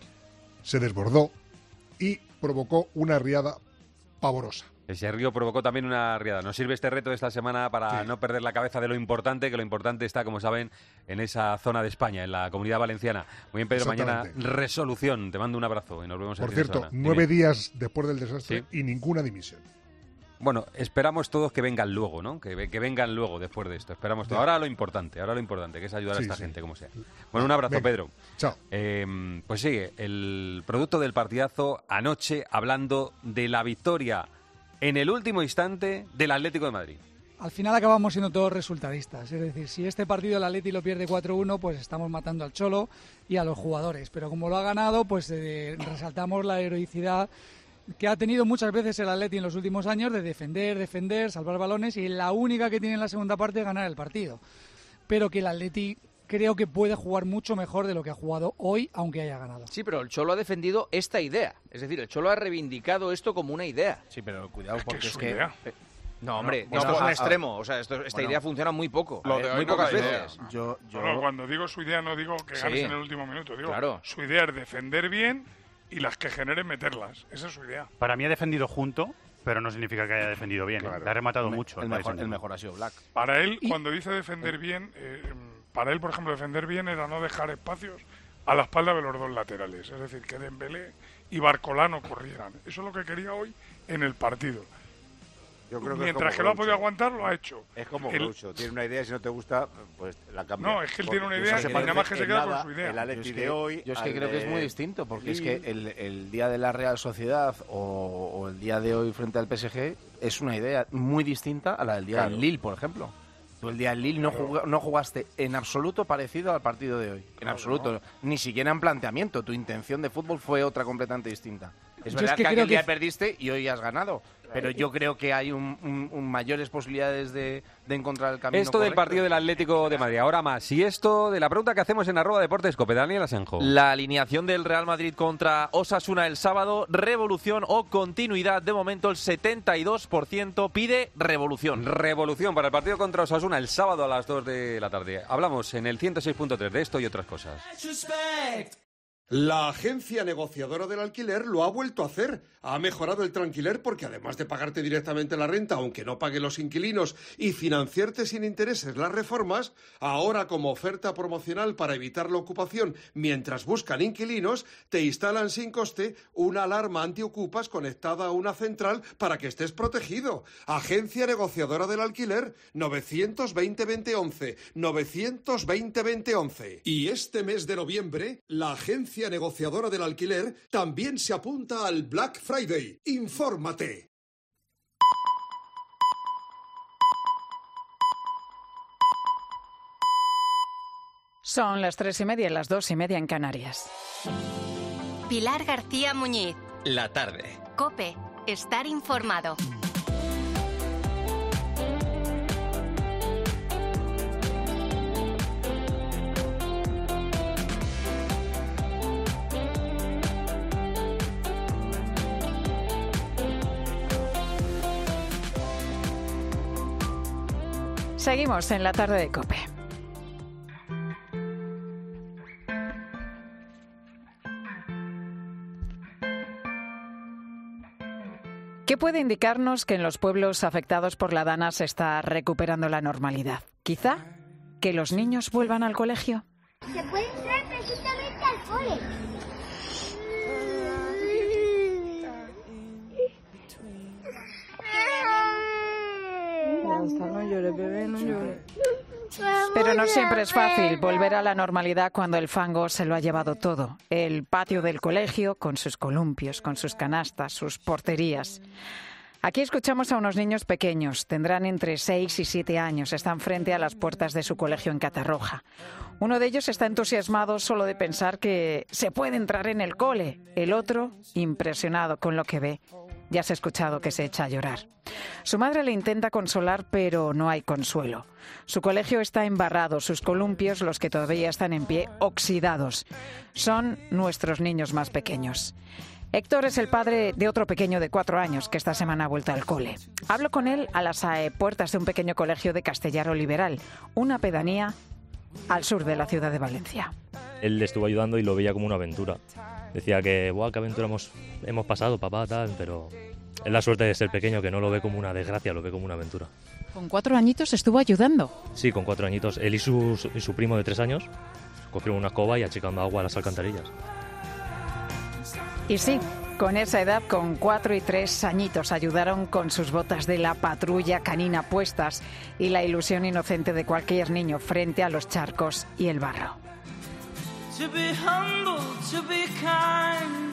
se desbordó y provocó una riada pavorosa. Ese río provocó también una riada. Nos sirve este reto de esta semana para sí. no perder la cabeza de lo importante, que lo importante está, como saben, en esa zona de España, en la Comunidad Valenciana. Muy bien, Pedro, mañana resolución. Te mando un abrazo y nos vemos Por el cierto, fin de nueve Dime. días después del desastre ¿Sí? y ninguna dimisión. Bueno, esperamos todos que vengan luego, ¿no? Que, que vengan luego después de esto. Esperamos todo. Ahora lo importante, ahora lo importante, que es ayudar sí, a esta sí. gente, como sea. Bueno, un abrazo, Venga. Pedro. Chao. Eh, pues sigue, el producto del partidazo anoche hablando de la victoria en el último instante del Atlético de Madrid. Al final acabamos siendo todos resultadistas, es decir, si este partido el Atleti lo pierde cuatro uno, pues estamos matando al Cholo y a los jugadores, pero como lo ha ganado, pues eh, resaltamos la heroicidad que ha tenido muchas veces el Atleti en los últimos años de defender, defender, salvar balones y la única que tiene en la segunda parte es ganar el partido. Pero que el Atleti creo que puede jugar mucho mejor de lo que ha jugado hoy, aunque haya ganado. Sí, pero el Cholo ha defendido esta idea. Es decir, el Cholo ha reivindicado esto como una idea. Sí, pero cuidado porque es es, que... idea. No, hombre, bueno, esto es a, un a, extremo. O sea, esto, esta bueno, idea funciona muy poco. Lo de muy no pocas idea. veces. Yo, yo... Bueno, cuando digo su idea no digo que ganes sí, en el último minuto. Digo, claro. Su idea es defender bien y las que generen meterlas. Esa es su idea. Para mí ha defendido junto, pero no significa que haya defendido bien. Claro. Le ha rematado el, mucho. El, mejor, el mejor ha sido Black. Para él, y... cuando dice defender bien, eh, para él, por ejemplo, defender bien era no dejar espacios a la espalda de los dos laterales. Es decir, que Dembélé y Barcolano corrieran. Eso es lo que quería hoy en el partido. Yo creo que Mientras que lo ha podido aguantar, lo ha hecho. Es como el... Groucho, tiene una idea y si no te gusta, pues la cambia. No, es que él tiene una idea y nada más que se queda nada, con su idea. El Atleti de hoy, yo es que creo que es muy distinto, porque sí. es que el, el día de la Real Sociedad o, o el día de hoy frente al P S G es una idea muy distinta a la del día claro. del Lille, por ejemplo. Tú el día del Lille no, jug, no jugaste en absoluto parecido al partido de hoy. En claro, absoluto. No. Ni siquiera en planteamiento. Tu intención de fútbol fue otra completamente distinta. Es Yo verdad es que que, creo aquel día que- perdiste y hoy has ganado. Pero yo creo que hay un, un- un mayores posibilidades de, de encontrar el camino Esto del correcto. partido del Atlético de Madrid, ahora más. Y esto de la pregunta que hacemos en arroba deportes cope, Daniel Asenjo. La alineación del Real Madrid contra Osasuna el sábado, revolución o continuidad. De momento el setenta y dos por ciento pide revolución. Revolución para el partido contra Osasuna el sábado a las dos de la tarde. Hablamos en el ciento seis punto tres de esto y otras cosas. La agencia negociadora del alquiler lo ha vuelto a hacer. Ha mejorado el tranquiler porque además de pagarte directamente la renta, aunque no paguen los inquilinos, y financiarte sin intereses las reformas, ahora como oferta promocional para evitar la ocupación mientras buscan inquilinos, te instalan sin coste una alarma antiocupas conectada a una central para que estés protegido. Agencia negociadora del alquiler, novecientos veinte veinte once, novecientos veinte veinte once. Y este mes de noviembre, la agencia negociadora del alquiler también se apunta al Black Friday. ¡Infórmate! Son las tres y media, las dos y media en Canarias. Pilar García Muñiz. La tarde. Cope. Estar informado. Seguimos en la tarde de COPE. ¿Qué puede indicarnos que en los pueblos afectados por la Dana se está recuperando la normalidad? Quizá que los niños vuelvan al colegio. Se puede entrar perfectamente al cole. No llores, bebé, no llores. Pero no siempre es fácil volver a la normalidad cuando el fango se lo ha llevado todo. El patio del colegio, con sus columpios, con sus canastas, sus porterías. Aquí escuchamos a unos niños pequeños, tendrán entre seis y siete años, están frente a las puertas de su colegio en Catarroja. Uno de ellos está entusiasmado solo de pensar que se puede entrar en el cole, el otro impresionado con lo que ve. Ya se ha escuchado que se echa a llorar. Su madre le intenta consolar, pero no hay consuelo. Su colegio está embarrado, sus columpios, los que todavía están en pie, oxidados. Son nuestros niños más pequeños. Héctor es el padre de otro pequeño de cuatro años que esta semana ha vuelto al cole. Hablo con él a las eh, puertas de un pequeño colegio de Castellaro Liberal, una pedanía al sur de la ciudad de Valencia. Él le estuvo ayudando y lo veía como una aventura. Decía que, ¡buah, qué aventura hemos, hemos pasado, papá, tal! Pero es la suerte de ser pequeño, que no lo ve como una desgracia, lo ve como una aventura. Con cuatro añitos estuvo ayudando. Sí, con cuatro añitos. Él y su, y su primo de tres años cogieron una escoba y achicando agua a las alcantarillas. Y sí, con esa edad, con cuatro y tres añitos, ayudaron con sus botas de la patrulla canina puestas y la ilusión inocente de cualquier niño frente a los charcos y el barro. To be humble, to be kind.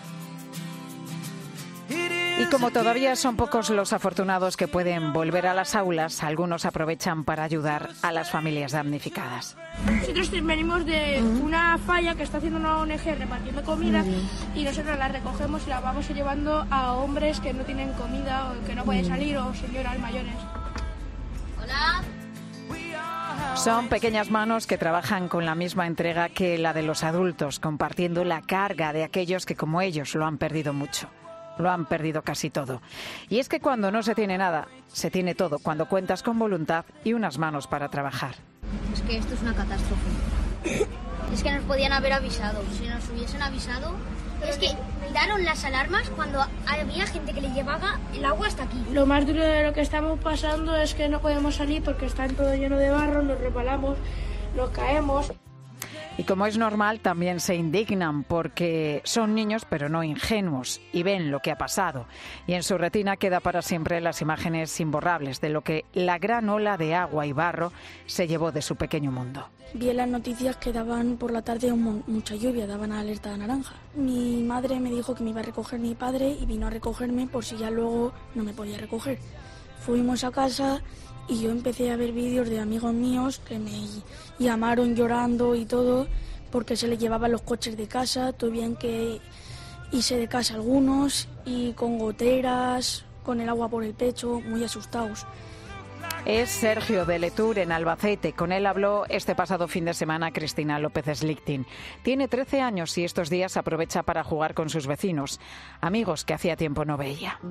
Y como todavía son pocos los afortunados que pueden volver a las aulas, algunos aprovechan para ayudar a las familias damnificadas. Nosotros venimos de una falla que está haciendo una O N Ge repartiendo comida y nosotros la recogemos y la vamos llevando a hombres que no tienen comida o que no pueden salir o señoras mayores. Hola. Son pequeñas manos que trabajan con la misma entrega que la de los adultos, compartiendo la carga de aquellos que como ellos lo han perdido mucho. Lo han perdido casi todo. Y es que cuando no se tiene nada, se tiene todo, cuando cuentas con voluntad y unas manos para trabajar. Es que esto es una catástrofe. Es que nos podían haber avisado. Si nos hubiesen avisado... Es que daron las alarmas cuando había gente que le llevaba el agua hasta aquí. Lo más duro de lo que estamos pasando es que no podemos salir porque está todo lleno de barro, nos resbalamos, nos caemos. Y como es normal, también se indignan porque son niños pero no ingenuos y ven lo que ha pasado. Y en su retina queda para siempre las imágenes imborrables de lo que la gran ola de agua y barro se llevó de su pequeño mundo. Vi en las noticias que daban por la tarde un, mucha lluvia, daban alerta naranja. Mi madre me dijo que me iba a recoger mi padre y vino a recogerme por si ya luego no me podía recoger. Fuimos a casa y yo empecé a ver vídeos de amigos míos que me llamaron llorando y todo porque se les llevaban los coches de casa, tuvieron que irse de casa algunos y con goteras, con el agua por el pecho, muy asustados. Es Sergio de Letour, en Albacete. Con él habló este pasado fin de semana Cristina López Slichting. Tiene trece años y estos días aprovecha para jugar con sus vecinos, amigos que hacía tiempo no veía.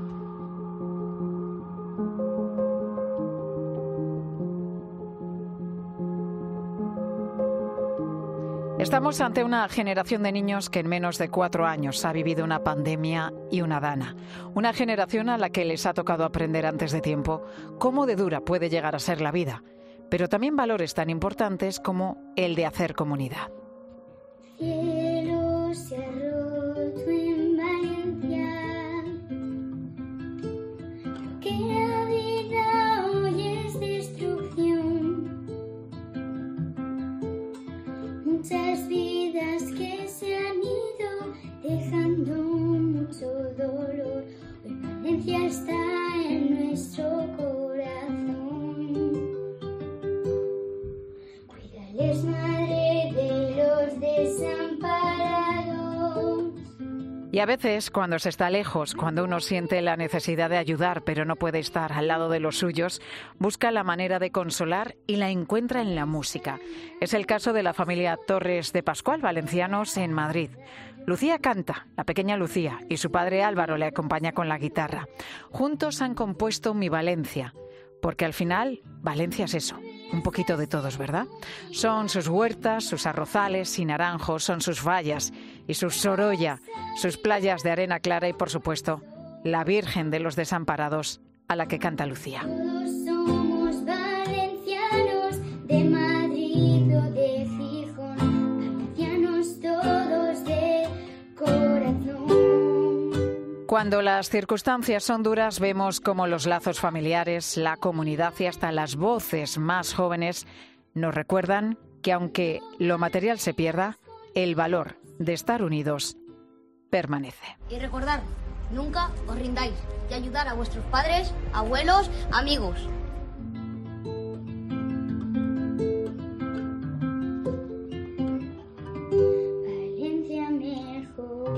Estamos ante una generación de niños que en menos de cuatro años ha vivido una pandemia y una dana. Una generación a la que les ha tocado aprender antes de tiempo cómo de dura puede llegar a ser la vida, pero también valores tan importantes como el de hacer comunidad. Cielo se ha roto en Valencia, que la vida hoy es destrucción. Muchas vidas que se han ido dejando mucho dolor. Hoy Valencia está en nuestro corazón. Cuídales, madre de los desamparados. Y a veces, cuando se está lejos, cuando uno siente la necesidad de ayudar pero no puede estar al lado de los suyos, busca la manera de consolar y la encuentra en la música. Es el caso de la familia Torres de Pascual, valencianos en Madrid. Lucía canta, la pequeña Lucía, y su padre Álvaro le acompaña con la guitarra. Juntos han compuesto Mi Valencia, porque al final Valencia es eso, un poquito de todos, ¿verdad? Son sus huertas, sus arrozales y naranjos, son sus vallas y sus Sorolla, sus playas de arena clara y, por supuesto, la Virgen de los Desamparados, a la que canta Lucía. Todos somos valencianos, de Madrid o de Gijón, valencianos todos de corazón. Cuando las circunstancias son duras, vemos cómo los lazos familiares, la comunidad y hasta las voces más jóvenes nos recuerdan que aunque lo material se pierda, el valor de estar unidos permanece. Y recordad, nunca os rindáis y ayudar a vuestros padres, abuelos, amigos. Valencia mejor.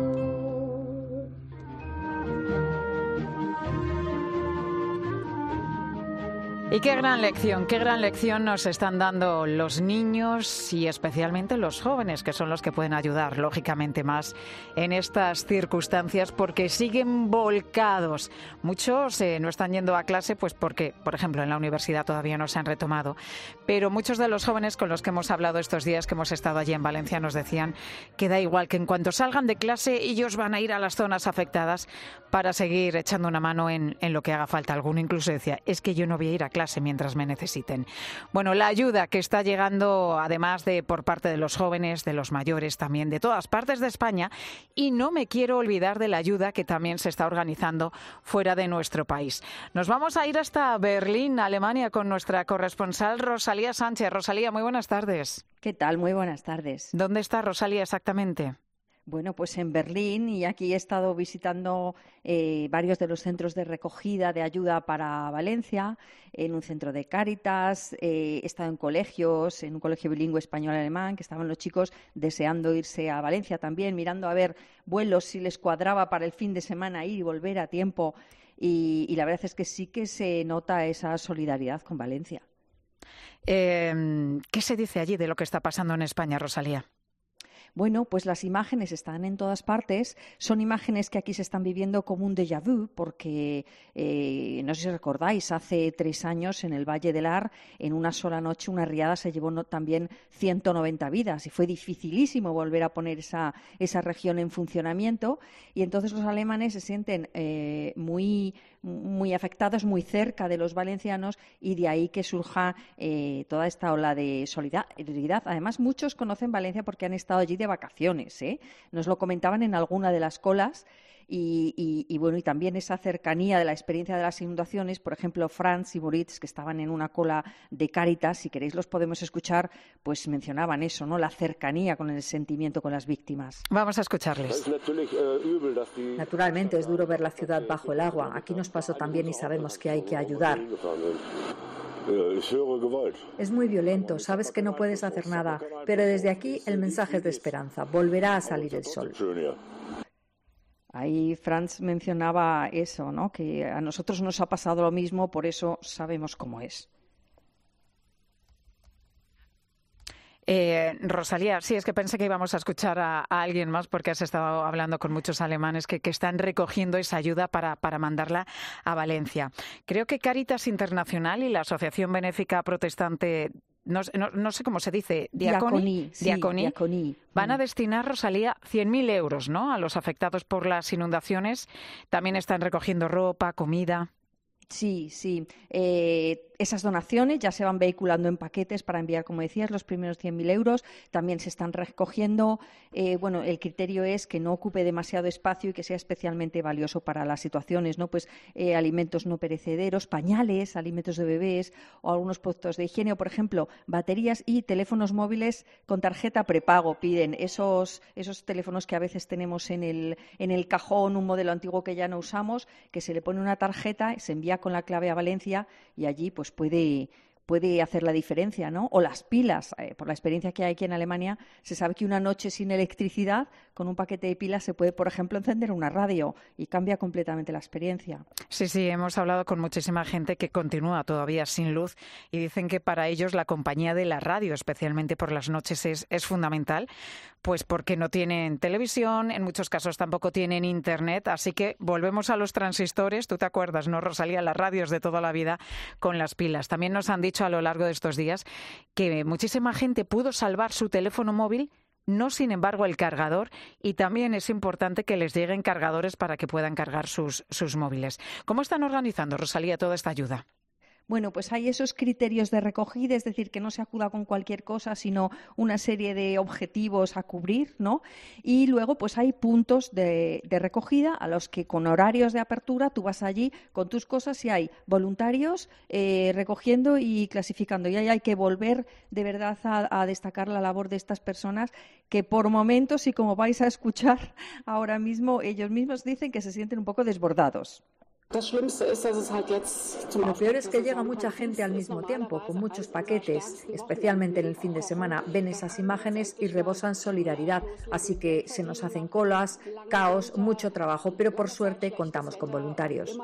Y qué gran lección, qué gran lección nos están dando los niños y especialmente los jóvenes, que son los que pueden ayudar, lógicamente, más en estas circunstancias, porque siguen volcados. Muchos eh, no están yendo a clase, pues porque, por ejemplo, en la universidad todavía no se han retomado. Pero muchos de los jóvenes con los que hemos hablado estos días, que hemos estado allí en Valencia, nos decían que da igual, que en cuanto salgan de clase ellos van a ir a las zonas afectadas para seguir echando una mano en, en lo que haga falta. Alguno incluso decía, es que yo no voy a ir a clase mientras me necesiten. Bueno, la ayuda que está llegando, además de por parte de los jóvenes, de los mayores, también de todas partes de España, y no me quiero olvidar de la ayuda que también se está organizando fuera de nuestro país. Nos vamos a ir hasta Berlín, Alemania, con nuestra corresponsal Rosalía Sánchez. Rosalía, muy buenas tardes. ¿Qué tal? Muy buenas tardes. ¿Dónde está Rosalía exactamente? Bueno, pues en Berlín, y aquí he estado visitando eh, varios de los centros de recogida de ayuda para Valencia, en un centro de Cáritas, eh, he estado en colegios, en un colegio bilingüe español-alemán, que estaban los chicos deseando irse a Valencia también, mirando a ver vuelos si les cuadraba para el fin de semana ir y volver a tiempo, y, y la verdad es que sí que se nota esa solidaridad con Valencia. Eh, ¿Qué se dice allí de lo que está pasando en España, Rosalía? Bueno, pues las imágenes están en todas partes. Son imágenes que aquí se están viviendo como un déjà vu, porque, eh, no sé si recordáis, hace tres años en el Valle del Ar, en una sola noche, una riada se llevó no, también ciento noventa vidas y fue dificilísimo volver a poner esa, esa región en funcionamiento. Y entonces los alemanes se sienten eh, muy, muy afectados, muy cerca de los valencianos, y de ahí que surja eh, toda esta ola de solidaridad. Además, muchos conocen Valencia porque han estado allí de vacaciones, ¿eh? Nos lo comentaban en alguna de las colas. Y, y, y bueno, y también esa cercanía de la experiencia de las inundaciones. Por ejemplo, Franz y Moritz, que estaban en una cola de Cáritas, si queréis los podemos escuchar, pues mencionaban eso, ¿no? La cercanía con el sentimiento con las víctimas. Vamos a escucharles. Naturalmente es duro ver la ciudad bajo el agua. Aquí nos pasó también y sabemos que hay que ayudar. Es muy violento, sabes que no puedes hacer nada, pero desde aquí el mensaje es de esperanza. Volverá a salir el sol. Ahí Franz mencionaba eso, ¿no? Que a nosotros nos ha pasado lo mismo, por eso sabemos cómo es. Eh, Rosalía, sí, es que pensé que íbamos a escuchar a, a alguien más porque has estado hablando con muchos alemanes que, que están recogiendo esa ayuda para, para mandarla a Valencia. Creo que Cáritas Internacional y la Asociación Benéfica Protestante, no, no, no sé cómo se dice, Diaconí, Diaconí, sí, Diaconí, Diaconí. van a destinar, Rosalía, cien mil euros, ¿no?, a los afectados por las inundaciones. También están recogiendo ropa, comida. Sí, sí. Eh, esas donaciones ya se van vehiculando en paquetes para enviar, como decías, los primeros cien mil euros. También se están recogiendo. Eh, bueno, el criterio es que no ocupe demasiado espacio y que sea especialmente valioso para las situaciones, ¿no? Pues eh, alimentos no perecederos, pañales, alimentos de bebés o algunos productos de higiene, o, por ejemplo, baterías y teléfonos móviles con tarjeta prepago. Piden esos, esos teléfonos que a veces tenemos en el, en el cajón, un modelo antiguo que ya no usamos, que se le pone una tarjeta, se envía con la clave a Valencia y allí pues puede, puede hacer la diferencia, ¿no? O las pilas, eh, por la experiencia que hay aquí en Alemania, se sabe que una noche sin electricidad, con un paquete de pilas se puede, por ejemplo, encender una radio y cambia completamente la experiencia. Sí, sí, hemos hablado con muchísima gente que continúa todavía sin luz y dicen que para ellos la compañía de la radio, especialmente por las noches, es, es fundamental, pues porque no tienen televisión, en muchos casos tampoco tienen internet, así que volvemos a los transistores. Tú te acuerdas, ¿no, Rosalía? Las radios de toda la vida con las pilas. También nos han dicho a lo largo de estos días que muchísima gente pudo salvar su teléfono móvil, no sin embargo el cargador, y también es importante que les lleguen cargadores para que puedan cargar sus, sus móviles. ¿Cómo están organizando, Rosalía, toda esta ayuda? Bueno, pues hay esos criterios de recogida, es decir, que no se acuda con cualquier cosa, sino una serie de objetivos a cubrir, ¿no? Y luego, pues hay puntos de, de recogida a los que con horarios de apertura tú vas allí con tus cosas y hay voluntarios eh, recogiendo y clasificando. Y ahí hay que volver de verdad a, a destacar la labor de estas personas que por momentos, y como vais a escuchar ahora mismo, ellos mismos dicen que se sienten un poco desbordados. Lo peor es que llega mucha gente al mismo tiempo, con muchos paquetes, especialmente en el fin de semana. Ven esas imágenes y rebosan solidaridad, así que se nos hacen colas, caos, mucho trabajo, pero por suerte contamos con voluntarios.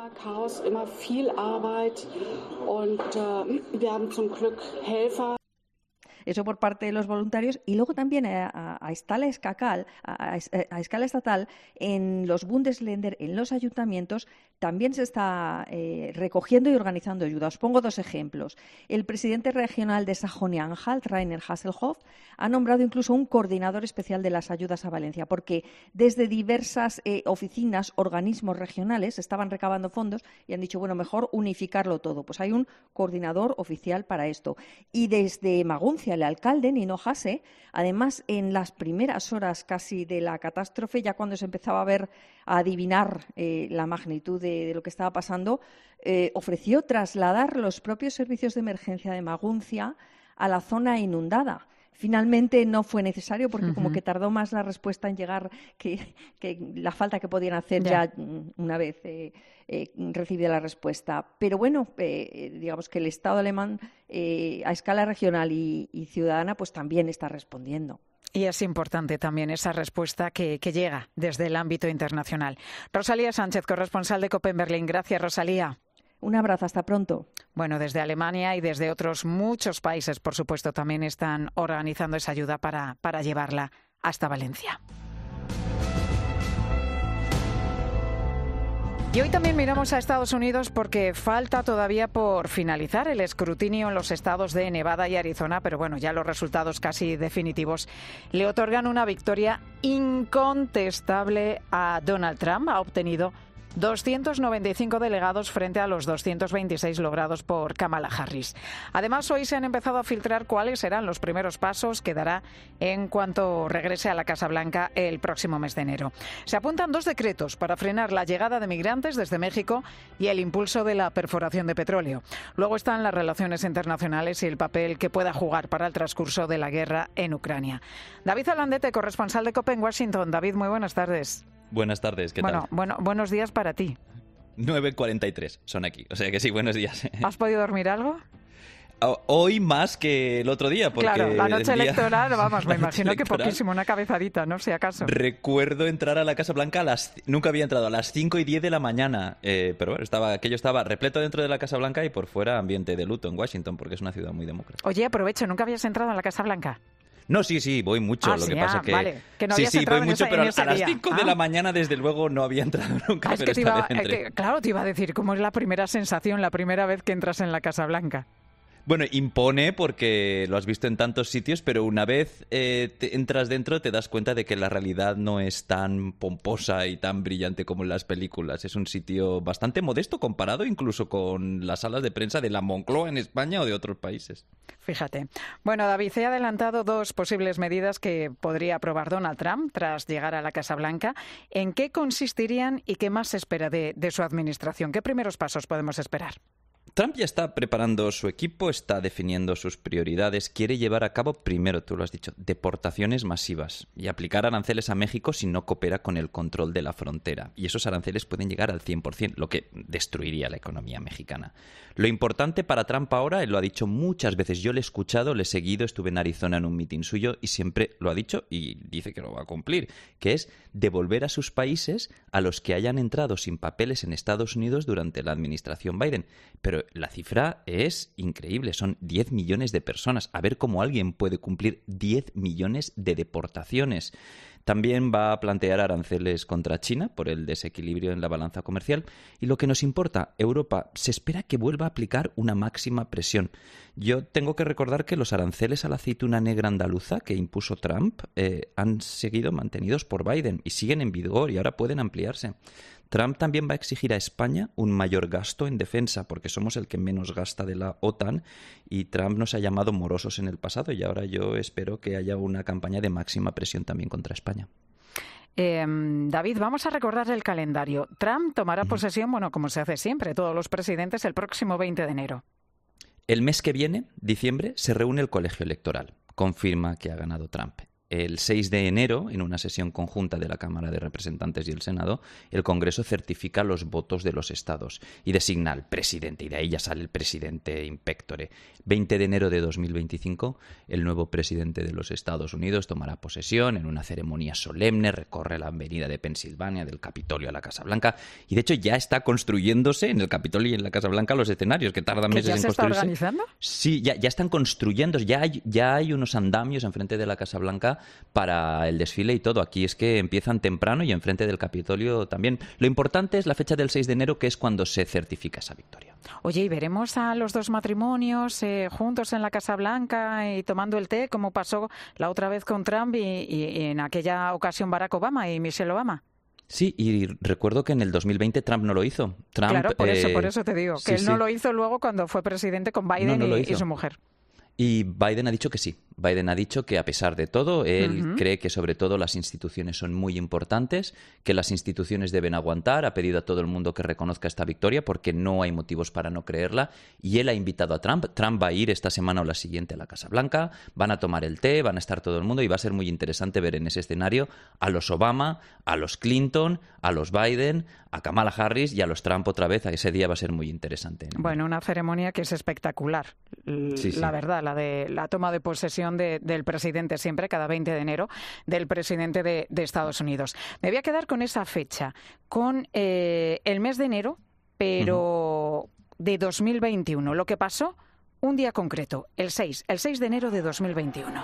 Eso por parte de los voluntarios, y luego también a, a, a, escala, escacal, a, a, a escala estatal, en los Bundesländer, en los ayuntamientos, también se está eh, recogiendo y organizando ayuda. Os pongo dos ejemplos. El presidente regional de Sajonia-Anhalt, Rainer Hasselhoff, ha nombrado incluso un coordinador especial de las ayudas a Valencia, porque desde diversas eh, oficinas, organismos regionales, estaban recabando fondos y han dicho, bueno, mejor unificarlo todo. Pues hay un coordinador oficial para esto. Y desde Maguncia, el alcalde, Nino Hase, además en las primeras horas casi de la catástrofe, ya cuando se empezaba a ver, a adivinar eh, la magnitud de, de lo que estaba pasando, eh, ofreció trasladar los propios servicios de emergencia de Maguncia a la zona inundada. Finalmente no fue necesario porque uh-huh. como que tardó más la respuesta en llegar que, que la falta que podían hacer ya, ya una vez eh, eh, recibida la respuesta. Pero bueno, eh, digamos que el Estado alemán eh, a escala regional y, y ciudadana pues también está respondiendo. Y es importante también esa respuesta que, que llega desde el ámbito internacional. Rosalía Sánchez, corresponsal de COPE en Berlín. Gracias, Rosalía. Un abrazo, hasta pronto. Bueno, desde Alemania y desde otros muchos países, por supuesto, también están organizando esa ayuda para, para llevarla hasta Valencia. Y hoy también miramos a Estados Unidos porque falta todavía por finalizar el escrutinio en los estados de Nevada y Arizona, pero bueno, ya los resultados casi definitivos le otorgan una victoria incontestable a Donald Trump. Ha obtenido doscientos noventa y cinco delegados frente a los doscientos veintiséis logrados por Kamala Harris. Además, hoy se han empezado a filtrar cuáles serán los primeros pasos que dará en cuanto regrese a la Casa Blanca el próximo mes de enero. Se apuntan dos decretos para frenar la llegada de migrantes desde México y el impulso de la perforación de petróleo. Luego están las relaciones internacionales y el papel que pueda jugar para el transcurso de la guerra en Ucrania. David Alandete, corresponsal de COPE en Washington. David, muy buenas tardes. Buenas tardes, ¿qué bueno, tal? Bueno, buenos días para ti. nueve cuarenta y tres son aquí, o sea que sí, buenos días. ¿Has podido dormir algo? Hoy más que el otro día. Porque claro, la noche día... electoral, vamos, me imagino que electoral. poquísimo, una cabezadita, ¿no? Si acaso. Recuerdo entrar a la Casa Blanca a las... Nunca había entrado a las cinco y diez de la mañana, eh, pero bueno, estaba, aquello estaba repleto dentro de la Casa Blanca y por fuera ambiente de luto en Washington, porque es una ciudad muy democrática. Oye, aprovecho, ¿nunca habías entrado a la Casa Blanca? No, sí, sí, voy mucho. Ah, lo sí, que pasa ah, que... vale. Que no sí, habías sí, entrado voy en mucho, ese- pero en a ese las día. cinco Ah. de la mañana, desde luego, no había entrado nunca, Ah, es pero que te esta iba, vez eh, entré. que- claro, te iba a decir, ¿cómo es la primera sensación, la primera vez que entras en la Casa Blanca? Bueno, impone porque lo has visto en tantos sitios, pero una vez eh, te entras dentro te das cuenta de que la realidad no es tan pomposa y tan brillante como en las películas. Es un sitio bastante modesto comparado incluso con las salas de prensa de la Moncloa en España o de otros países. Fíjate. Bueno, David, he adelantado dos posibles medidas que podría aprobar Donald Trump tras llegar a la Casa Blanca. ¿En qué consistirían y qué más se espera de, de su administración? ¿Qué primeros pasos podemos esperar? Trump ya está preparando su equipo, está definiendo sus prioridades, quiere llevar a cabo, primero, tú lo has dicho, deportaciones masivas y aplicar aranceles a México si no coopera con el control de la frontera. Y esos aranceles pueden llegar al cien por ciento, lo que destruiría la economía mexicana. Lo importante para Trump ahora, él lo ha dicho muchas veces, yo le he escuchado, le he seguido, estuve en Arizona en un mitin suyo y siempre lo ha dicho y dice que lo va a cumplir, que es devolver a sus países a los que hayan entrado sin papeles en Estados Unidos durante la administración Biden. Pero la cifra es increíble, son diez millones de personas. A ver cómo alguien puede cumplir diez millones de deportaciones. También va a plantear aranceles contra China por el desequilibrio en la balanza comercial. Y lo que nos importa, Europa, se espera que vuelva a aplicar una máxima presión. Yo tengo que recordar que los aranceles a la aceituna negra andaluza que impuso Trump eh, han seguido mantenidos por Biden y siguen en vigor y ahora pueden ampliarse. Trump también va a exigir a España un mayor gasto en defensa, porque somos el que menos gasta de la OTAN y Trump nos ha llamado morosos en el pasado y ahora yo espero que haya una campaña de máxima presión también contra España. Eh, David, vamos a recordar el calendario. Trump tomará posesión, bueno, como se hace siempre, todos los presidentes, el próximo veinte de enero. El mes que viene, diciembre, se reúne el colegio electoral. Confirma que ha ganado Trump. El seis de enero, en una sesión conjunta de la Cámara de Representantes y el Senado, el Congreso certifica los votos de los estados y designa al presidente, y de ahí ya sale el presidente in pectore. veinte de enero de dos mil veinticinco, el nuevo presidente de los Estados Unidos tomará posesión en una ceremonia solemne, recorre la avenida de Pensilvania, del Capitolio a la Casa Blanca, y de hecho ya está construyéndose en el Capitolio y en la Casa Blanca los escenarios, que tardan ¿Que meses ya en se está construirse. organizando? Sí, ya, ya están construyendo, ya hay, ya hay unos andamios enfrente de la Casa Blanca para el desfile y todo. Aquí es que empiezan temprano y enfrente del Capitolio también. Lo importante es la fecha del seis de enero, que es cuando se certifica esa victoria. Oye, ¿y veremos a los dos matrimonios eh, juntos en la Casa Blanca y tomando el té, como pasó la otra vez con Trump y, y, y en aquella ocasión Barack Obama y Michelle Obama? Sí, y recuerdo que en el dos mil veinte Trump no lo hizo. Trump, claro, por eso, eh, por eso te digo, que sí, él no sí. lo hizo luego cuando fue presidente con Biden No, no lo y, hizo. y su mujer. Y Biden ha dicho que sí. Biden ha dicho que a pesar de todo, él Ujú. cree que sobre todo las instituciones son muy importantes, que las instituciones deben aguantar, ha pedido a todo el mundo que reconozca esta victoria porque no hay motivos para no creerla y él ha invitado a Trump. Trump va a ir esta semana o la siguiente a la Casa Blanca, van a tomar el té, van a estar todo el mundo y va a ser muy interesante ver en ese escenario a los Obama, a los Clinton, a los Biden, a Kamala Harris y a los Trump otra vez. Ese día va a ser muy interesante. Bueno, una ceremonia que es espectacular, l- Sí, sí. la verdad, la de la toma de posesión de- del presidente siempre, cada veinte de enero, del presidente de, de Estados Unidos. Me voy a quedar con esa fecha, con eh, el mes de enero, pero de dos mil veintiuno. Lo que pasó, un día concreto, el seis, el seis de enero de dos mil veintiuno.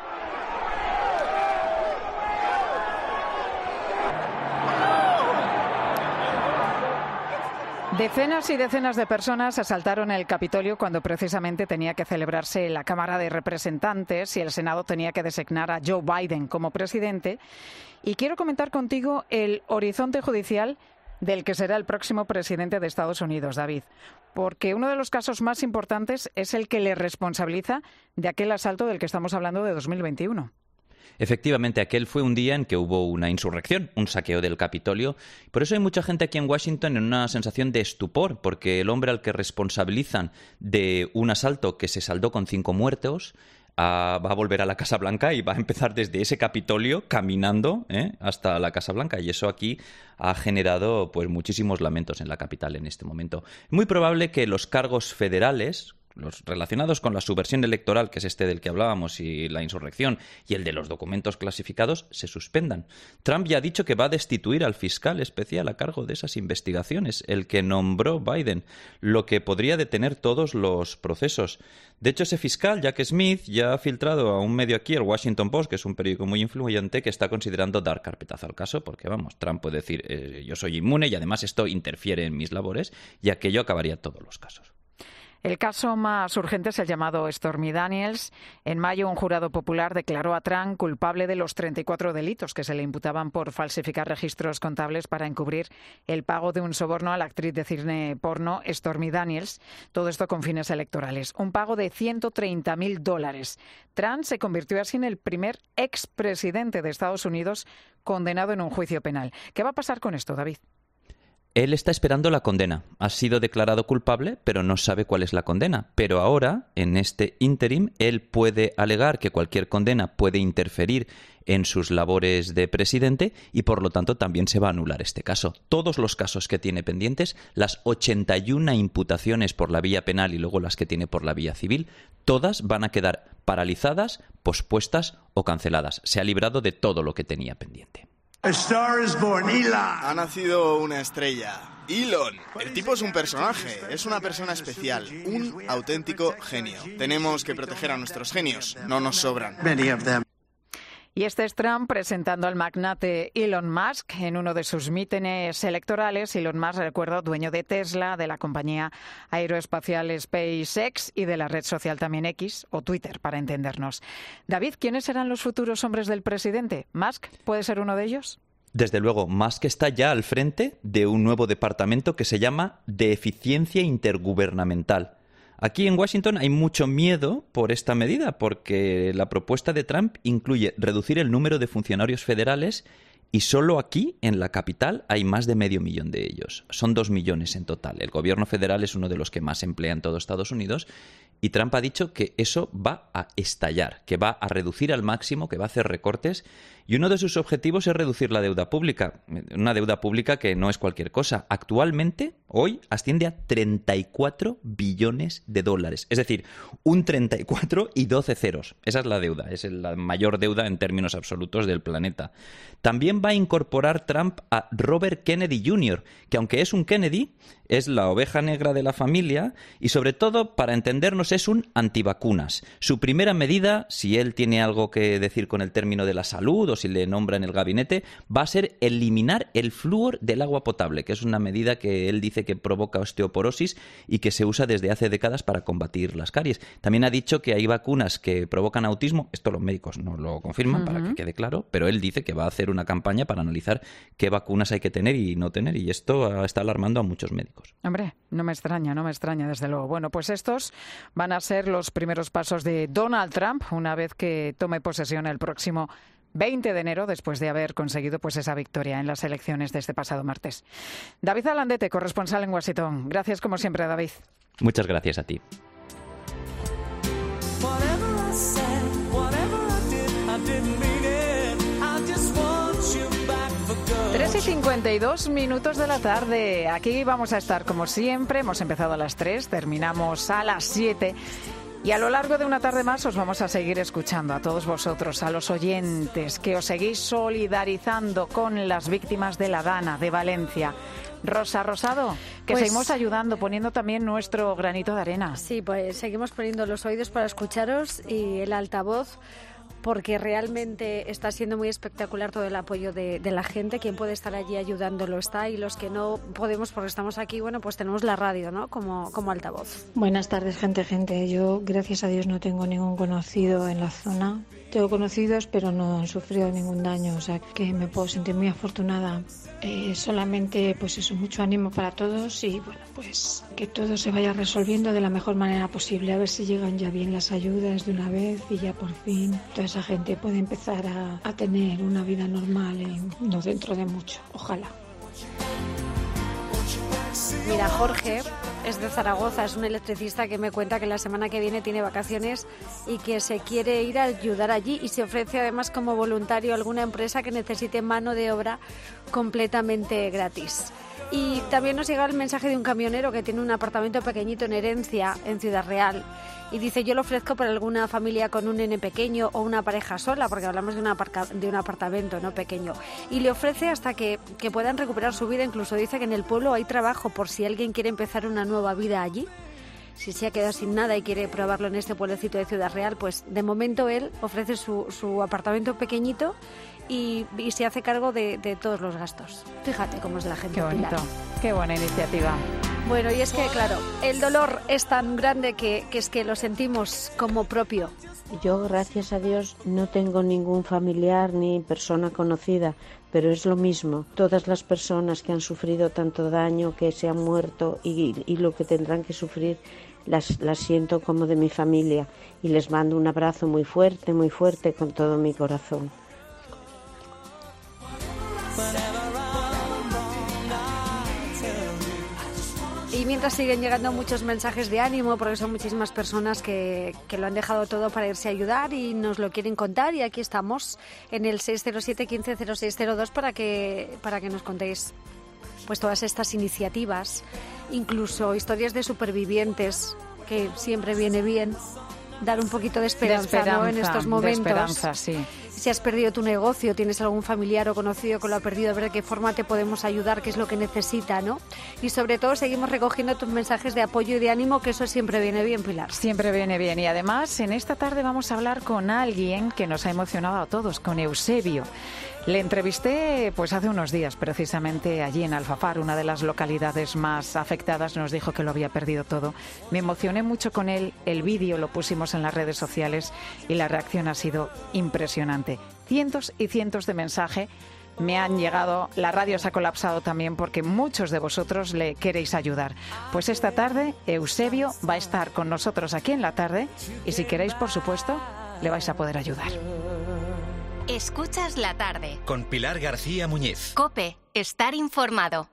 Decenas y decenas de personas asaltaron el Capitolio cuando precisamente tenía que celebrarse la Cámara de Representantes y el Senado tenía que designar a Joe Biden como presidente. Y quiero comentar contigo el horizonte judicial del que será el próximo presidente de Estados Unidos, David. Porque uno de los casos más importantes es el que le responsabiliza de aquel asalto del que estamos hablando de dos mil veintiuno. Efectivamente, aquel fue un día en que hubo una insurrección, un saqueo del Capitolio. Por eso hay mucha gente aquí en Washington en una sensación de estupor, porque el hombre al que responsabilizan de un asalto que se saldó con cinco muertos ah, va a volver a la Casa Blanca y va a empezar desde ese Capitolio caminando ¿eh? hasta la Casa Blanca. Y eso aquí ha generado pues muchísimos lamentos en la capital en este momento. Es muy probable que los cargos federales los relacionados con la subversión electoral, que es este del que hablábamos, y la insurrección, y el de los documentos clasificados, se suspendan. Trump ya ha dicho que va a destituir al fiscal especial a cargo de esas investigaciones, el que nombró Biden, lo que podría detener todos los procesos. De hecho, ese fiscal, Jack Smith, ya ha filtrado a un medio aquí, el Washington Post, que es un periódico muy influyente, que está considerando dar carpetazo al caso, porque, vamos, Trump puede decir, eh, yo soy inmune y además esto interfiere en mis labores, y aquello acabaría todos los casos. El caso más urgente es el llamado Stormy Daniels. En mayo, un jurado popular declaró a Trump culpable de los treinta y cuatro delitos que se le imputaban por falsificar registros contables para encubrir el pago de un soborno a la actriz de cine porno Stormy Daniels. Todo esto con fines electorales. Un pago de ciento treinta mil dólares. Trump se convirtió así en el primer expresidente de Estados Unidos condenado en un juicio penal. ¿Qué va a pasar con esto, David? Él está esperando la condena. Ha sido declarado culpable, pero no sabe cuál es la condena. Pero ahora, en este ínterim, él puede alegar que cualquier condena puede interferir en sus labores de presidente y, por lo tanto, también se va a anular este caso. Todos los casos que tiene pendientes, las ochenta y una imputaciones por la vía penal y luego las que tiene por la vía civil, todas van a quedar paralizadas, pospuestas o canceladas. Se ha librado de todo lo que tenía pendiente. A star is born. Elon. Ha nacido una estrella. Elon. El tipo es un personaje, es una persona especial, un auténtico genio. Tenemos que proteger a nuestros genios, no nos sobran. Many of them. Y este es Trump presentando al magnate Elon Musk en uno de sus mítines electorales. Elon Musk, recuerdo, dueño de Tesla, de la compañía aeroespacial SpaceX y de la red social también X, o Twitter, para entendernos. David, ¿quiénes serán los futuros hombres del presidente? ¿Musk puede ser uno de ellos? Desde luego, Musk está ya al frente de un nuevo departamento que se llama de Eficiencia Intergubernamental. Aquí en Washington hay mucho miedo por esta medida, porque la propuesta de Trump incluye reducir el número de funcionarios federales y solo aquí, en la capital, hay más de medio millón de ellos. Son dos millones en total. El gobierno federal es uno de los que más emplea en todo Estados Unidos y Trump ha dicho que eso va a estallar, que va a reducir al máximo, que va a hacer recortes. Y uno de sus objetivos es reducir la deuda pública, una deuda pública que no es cualquier cosa. Actualmente, hoy, asciende a treinta y cuatro billones de dólares. Es decir, un treinta y cuatro y doce ceros. Esa es la deuda, es la mayor deuda en términos absolutos del planeta. También va a incorporar Trump a Robert Kennedy junior, que aunque es un Kennedy, es la oveja negra de la familia y, sobre todo, para entendernos, es un antivacunas. Su primera medida, si él tiene algo que decir con el término de la salud o si le nombra en el gabinete, va a ser eliminar el flúor del agua potable, que es una medida que él dice que provoca osteoporosis y que se usa desde hace décadas para combatir las caries. También ha dicho que hay vacunas que provocan autismo, esto los médicos no lo confirman, uh-huh. para que quede claro, pero él dice que va a hacer una campaña para analizar qué vacunas hay que tener y no tener, y esto está alarmando a muchos médicos. Hombre, no me extraña, no me extraña, desde luego. Bueno, pues estos van a ser los primeros pasos de Donald Trump una vez que tome posesión el próximo veinte de enero, después de haber conseguido pues esa victoria en las elecciones de este pasado martes. David Alandete, corresponsal en Washington. Gracias como siempre, David. Muchas gracias a ti. tres y cincuenta y dos minutos de la tarde. Aquí vamos a estar como siempre. Hemos empezado a las tres, terminamos a las siete. Y a lo largo de una tarde más os vamos a seguir escuchando a todos vosotros, a los oyentes, que os seguís solidarizando con las víctimas de la Dana de Valencia. Rosa Rosado, que pues, seguimos ayudando, poniendo también nuestro granito de arena. Sí, pues seguimos poniendo los oídos para escucharos y el altavoz, porque realmente está siendo muy espectacular todo el apoyo de, de la gente. Quien puede estar allí ayudándolo está, y los que no podemos porque estamos aquí, bueno, pues tenemos la radio, ¿no? Como, como altavoz. Buenas tardes, gente, gente. Yo, gracias a Dios, no tengo ningún conocido en la zona. Tengo conocidos, pero no han sufrido ningún daño, o sea que me puedo sentir muy afortunada. Eh, solamente, pues eso, mucho ánimo para todos y, bueno, pues que todo se vaya resolviendo de la mejor manera posible. A ver si llegan ya bien las ayudas de una vez y ya por fin toda esa gente puede empezar a, a tener una vida normal, eh, no dentro de mucho. Ojalá. Mira, Jorge es de Zaragoza, es un electricista que me cuenta que la semana que viene tiene vacaciones y que se quiere ir a ayudar allí, y se ofrece además como voluntario a alguna empresa que necesite mano de obra completamente gratis. Y también nos llega el mensaje de un camionero que tiene un apartamento pequeñito en herencia en Ciudad Real. Y dice, yo lo ofrezco para alguna familia con un nene pequeño o una pareja sola, porque hablamos de, una aparca- de un apartamento no pequeño. Y le ofrece hasta que, que puedan recuperar su vida. Incluso dice que en el pueblo hay trabajo por si alguien quiere empezar una nueva vida allí. Si se ha quedado sin nada y quiere probarlo en este pueblecito de Ciudad Real, pues de momento él ofrece su, su apartamento pequeñito y, y se hace cargo de, de todos los gastos. Fíjate cómo es la gente. Qué bonito, Pilar. Qué buena iniciativa. Bueno, y es que, claro, el dolor es tan grande que, que es que lo sentimos como propio. Yo, gracias a Dios, no tengo ningún familiar ni persona conocida, pero es lo mismo. Todas las personas que han sufrido tanto daño, que se han muerto y, y lo que tendrán que sufrir, las, las siento como de mi familia y les mando un abrazo muy fuerte, muy fuerte con todo mi corazón. Y mientras siguen llegando muchos mensajes de ánimo, porque son muchísimas personas que, que lo han dejado todo para irse a ayudar y nos lo quieren contar, y aquí estamos en el seis cero siete, quince cero seis cero dos para que, para que nos contéis pues todas estas iniciativas, incluso historias de supervivientes, que siempre viene bien dar un poquito de esperanza, de esperanza, ¿no? En estos momentos. De esperanza, sí. Si has perdido tu negocio, tienes algún familiar o conocido que lo ha perdido, a ver de qué forma te podemos ayudar, qué es lo que necesita, ¿no? Y sobre todo seguimos recogiendo tus mensajes de apoyo y de ánimo, que eso siempre viene bien, Pilar. Siempre viene bien. Y además, en esta tarde vamos a hablar con alguien que nos ha emocionado a todos, con Eusebio. Le entrevisté pues hace unos días, precisamente allí en Alfafar, una de las localidades más afectadas. Nos dijo que lo había perdido todo. Me emocioné mucho con él. El vídeo lo pusimos en las redes sociales y la reacción ha sido impresionante. Cientos y cientos de mensajes me han llegado. La radio se ha colapsado también porque muchos de vosotros le queréis ayudar. Pues esta tarde Eusebio va a estar con nosotros aquí en la tarde y si queréis, por supuesto, le vais a poder ayudar. Escuchas la tarde. Con Pilar García Muñiz. COPE. Estar informado.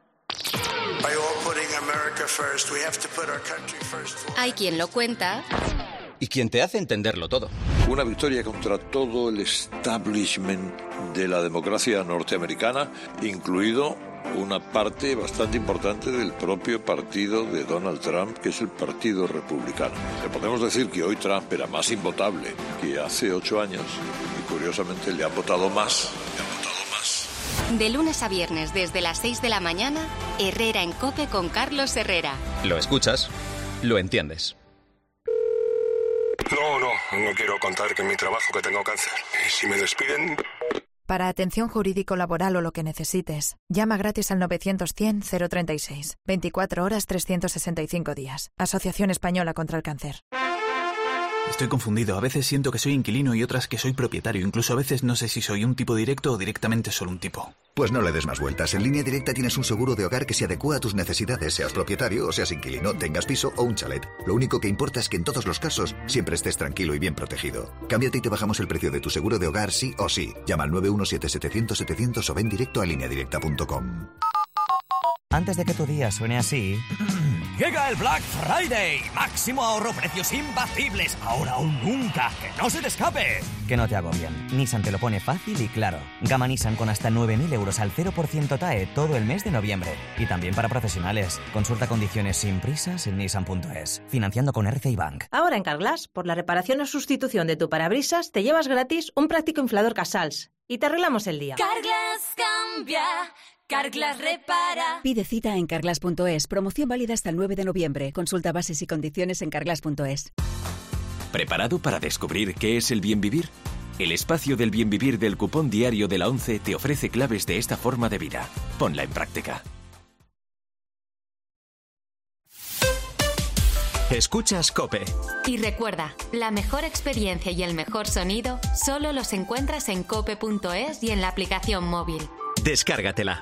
Hay quien lo cuenta. Y quien te hace entenderlo todo. Una victoria contra todo el establishment de la democracia norteamericana, incluido una parte bastante importante del propio partido de Donald Trump, que es el Partido Republicano. Le podemos decir que hoy Trump era más invotable que hace ocho años y curiosamente le han votado más. Le han votado más. De lunes a viernes desde las seis de la mañana, Herrera en COPE con Carlos Herrera. Lo escuchas, lo entiendes. No, no, no quiero contar que en mi trabajo que tengo cáncer. Y si me despiden... Para atención jurídico-laboral o lo que necesites, llama gratis al novecientos cien cero treinta y seis. veinticuatro horas trescientos sesenta y cinco días. Asociación Española contra el Cáncer. Estoy confundido. A veces siento que soy inquilino y otras que soy propietario. Incluso a veces no sé si soy un tipo directo o directamente solo un tipo. Pues no le des más vueltas. En Línea Directa tienes un seguro de hogar que se adecua a tus necesidades, seas propietario o seas inquilino, tengas piso o un chalet. Lo único que importa es que en todos los casos siempre estés tranquilo y bien protegido. Cámbiate y te bajamos el precio de tu seguro de hogar sí o sí. Llama al nueve uno siete setecientos setecientos o ven directo a línea directa punto com. Antes de que tu día suene así... Llega el Black Friday. Máximo ahorro, precios imbatibles. Ahora o nunca. Que no se te escape. Que no te agobien. Nissan te lo pone fácil y claro. Gama Nissan con hasta nueve mil euros al cero por ciento T A E todo el mes de noviembre. Y también para profesionales. Consulta condiciones sin prisas en nissan punto es. Financiando con R C I Bank. Ahora en Carglass, por la reparación o sustitución de tu parabrisas, te llevas gratis un práctico inflador Casals. Y te arreglamos el día. Carglass cambia. Carglass repara. Pide cita en carglass punto es. Promoción válida hasta el nueve de noviembre. Consulta bases y condiciones en carglass punto es. ¿Preparado para descubrir qué es el bien vivir? El espacio del bien vivir del cupón diario de la ONCE te ofrece claves de esta forma de vida. Ponla en práctica. Escuchas COPE. Y recuerda, la mejor experiencia y el mejor sonido solo los encuentras en cope punto es y en la aplicación móvil. Descárgatela.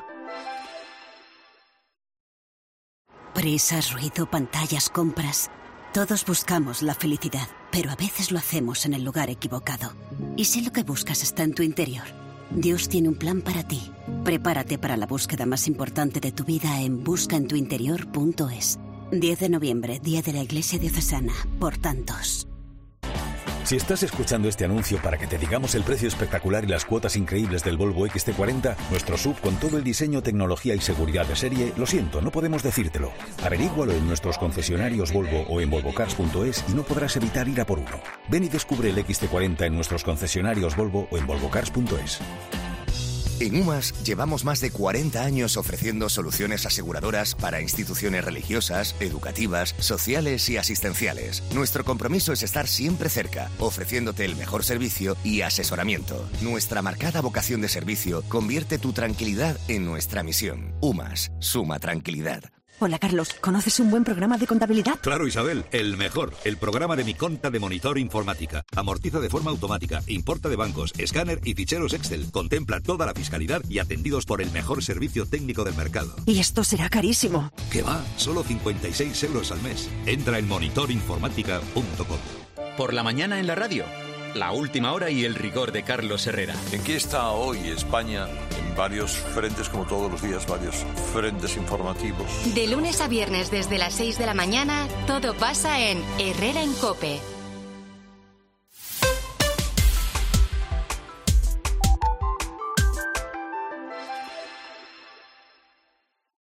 Prisas, ruido, pantallas, compras. Todos buscamos la felicidad, pero a veces lo hacemos en el lugar equivocado. Y si lo que buscas está en tu interior, Dios tiene un plan para ti. Prepárate para la búsqueda más importante de tu vida en busca en tu interior punto es. diez de noviembre, Día de la Iglesia Diocesana, por tantos. Si estás escuchando este anuncio para que te digamos el precio espectacular y las cuotas increíbles del Volvo X C cuarenta, nuestro S U V con todo el diseño, tecnología y seguridad de serie, lo siento, no podemos decírtelo. Averígualo en nuestros concesionarios Volvo o en volvo cars punto es y no podrás evitar ir a por uno. Ven y descubre el X C cuarenta en nuestros concesionarios Volvo o en volvo cars punto es. En UMAS llevamos más de cuarenta años ofreciendo soluciones aseguradoras para instituciones religiosas, educativas, sociales y asistenciales. Nuestro compromiso es estar siempre cerca, ofreciéndote el mejor servicio y asesoramiento. Nuestra marcada vocación de servicio convierte tu tranquilidad en nuestra misión. UMAS, suma tranquilidad. Hola, Carlos. ¿Conoces un buen programa de contabilidad? Claro, Isabel. El mejor. El programa de Mi Conta de Monitor Informática. Amortiza de forma automática, importa de bancos, escáner y ficheros Excel. Contempla toda la fiscalidad y atendidos por el mejor servicio técnico del mercado. Y esto será carísimo. ¿Qué va? Solo cincuenta y seis euros al mes. Entra en monitor informática punto com. Por la mañana en la radio. La última hora y el rigor de Carlos Herrera. ¿En qué está hoy España? En varios frentes, como todos los días, varios frentes informativos. De lunes a viernes desde las seis de la mañana, todo pasa en Herrera en COPE.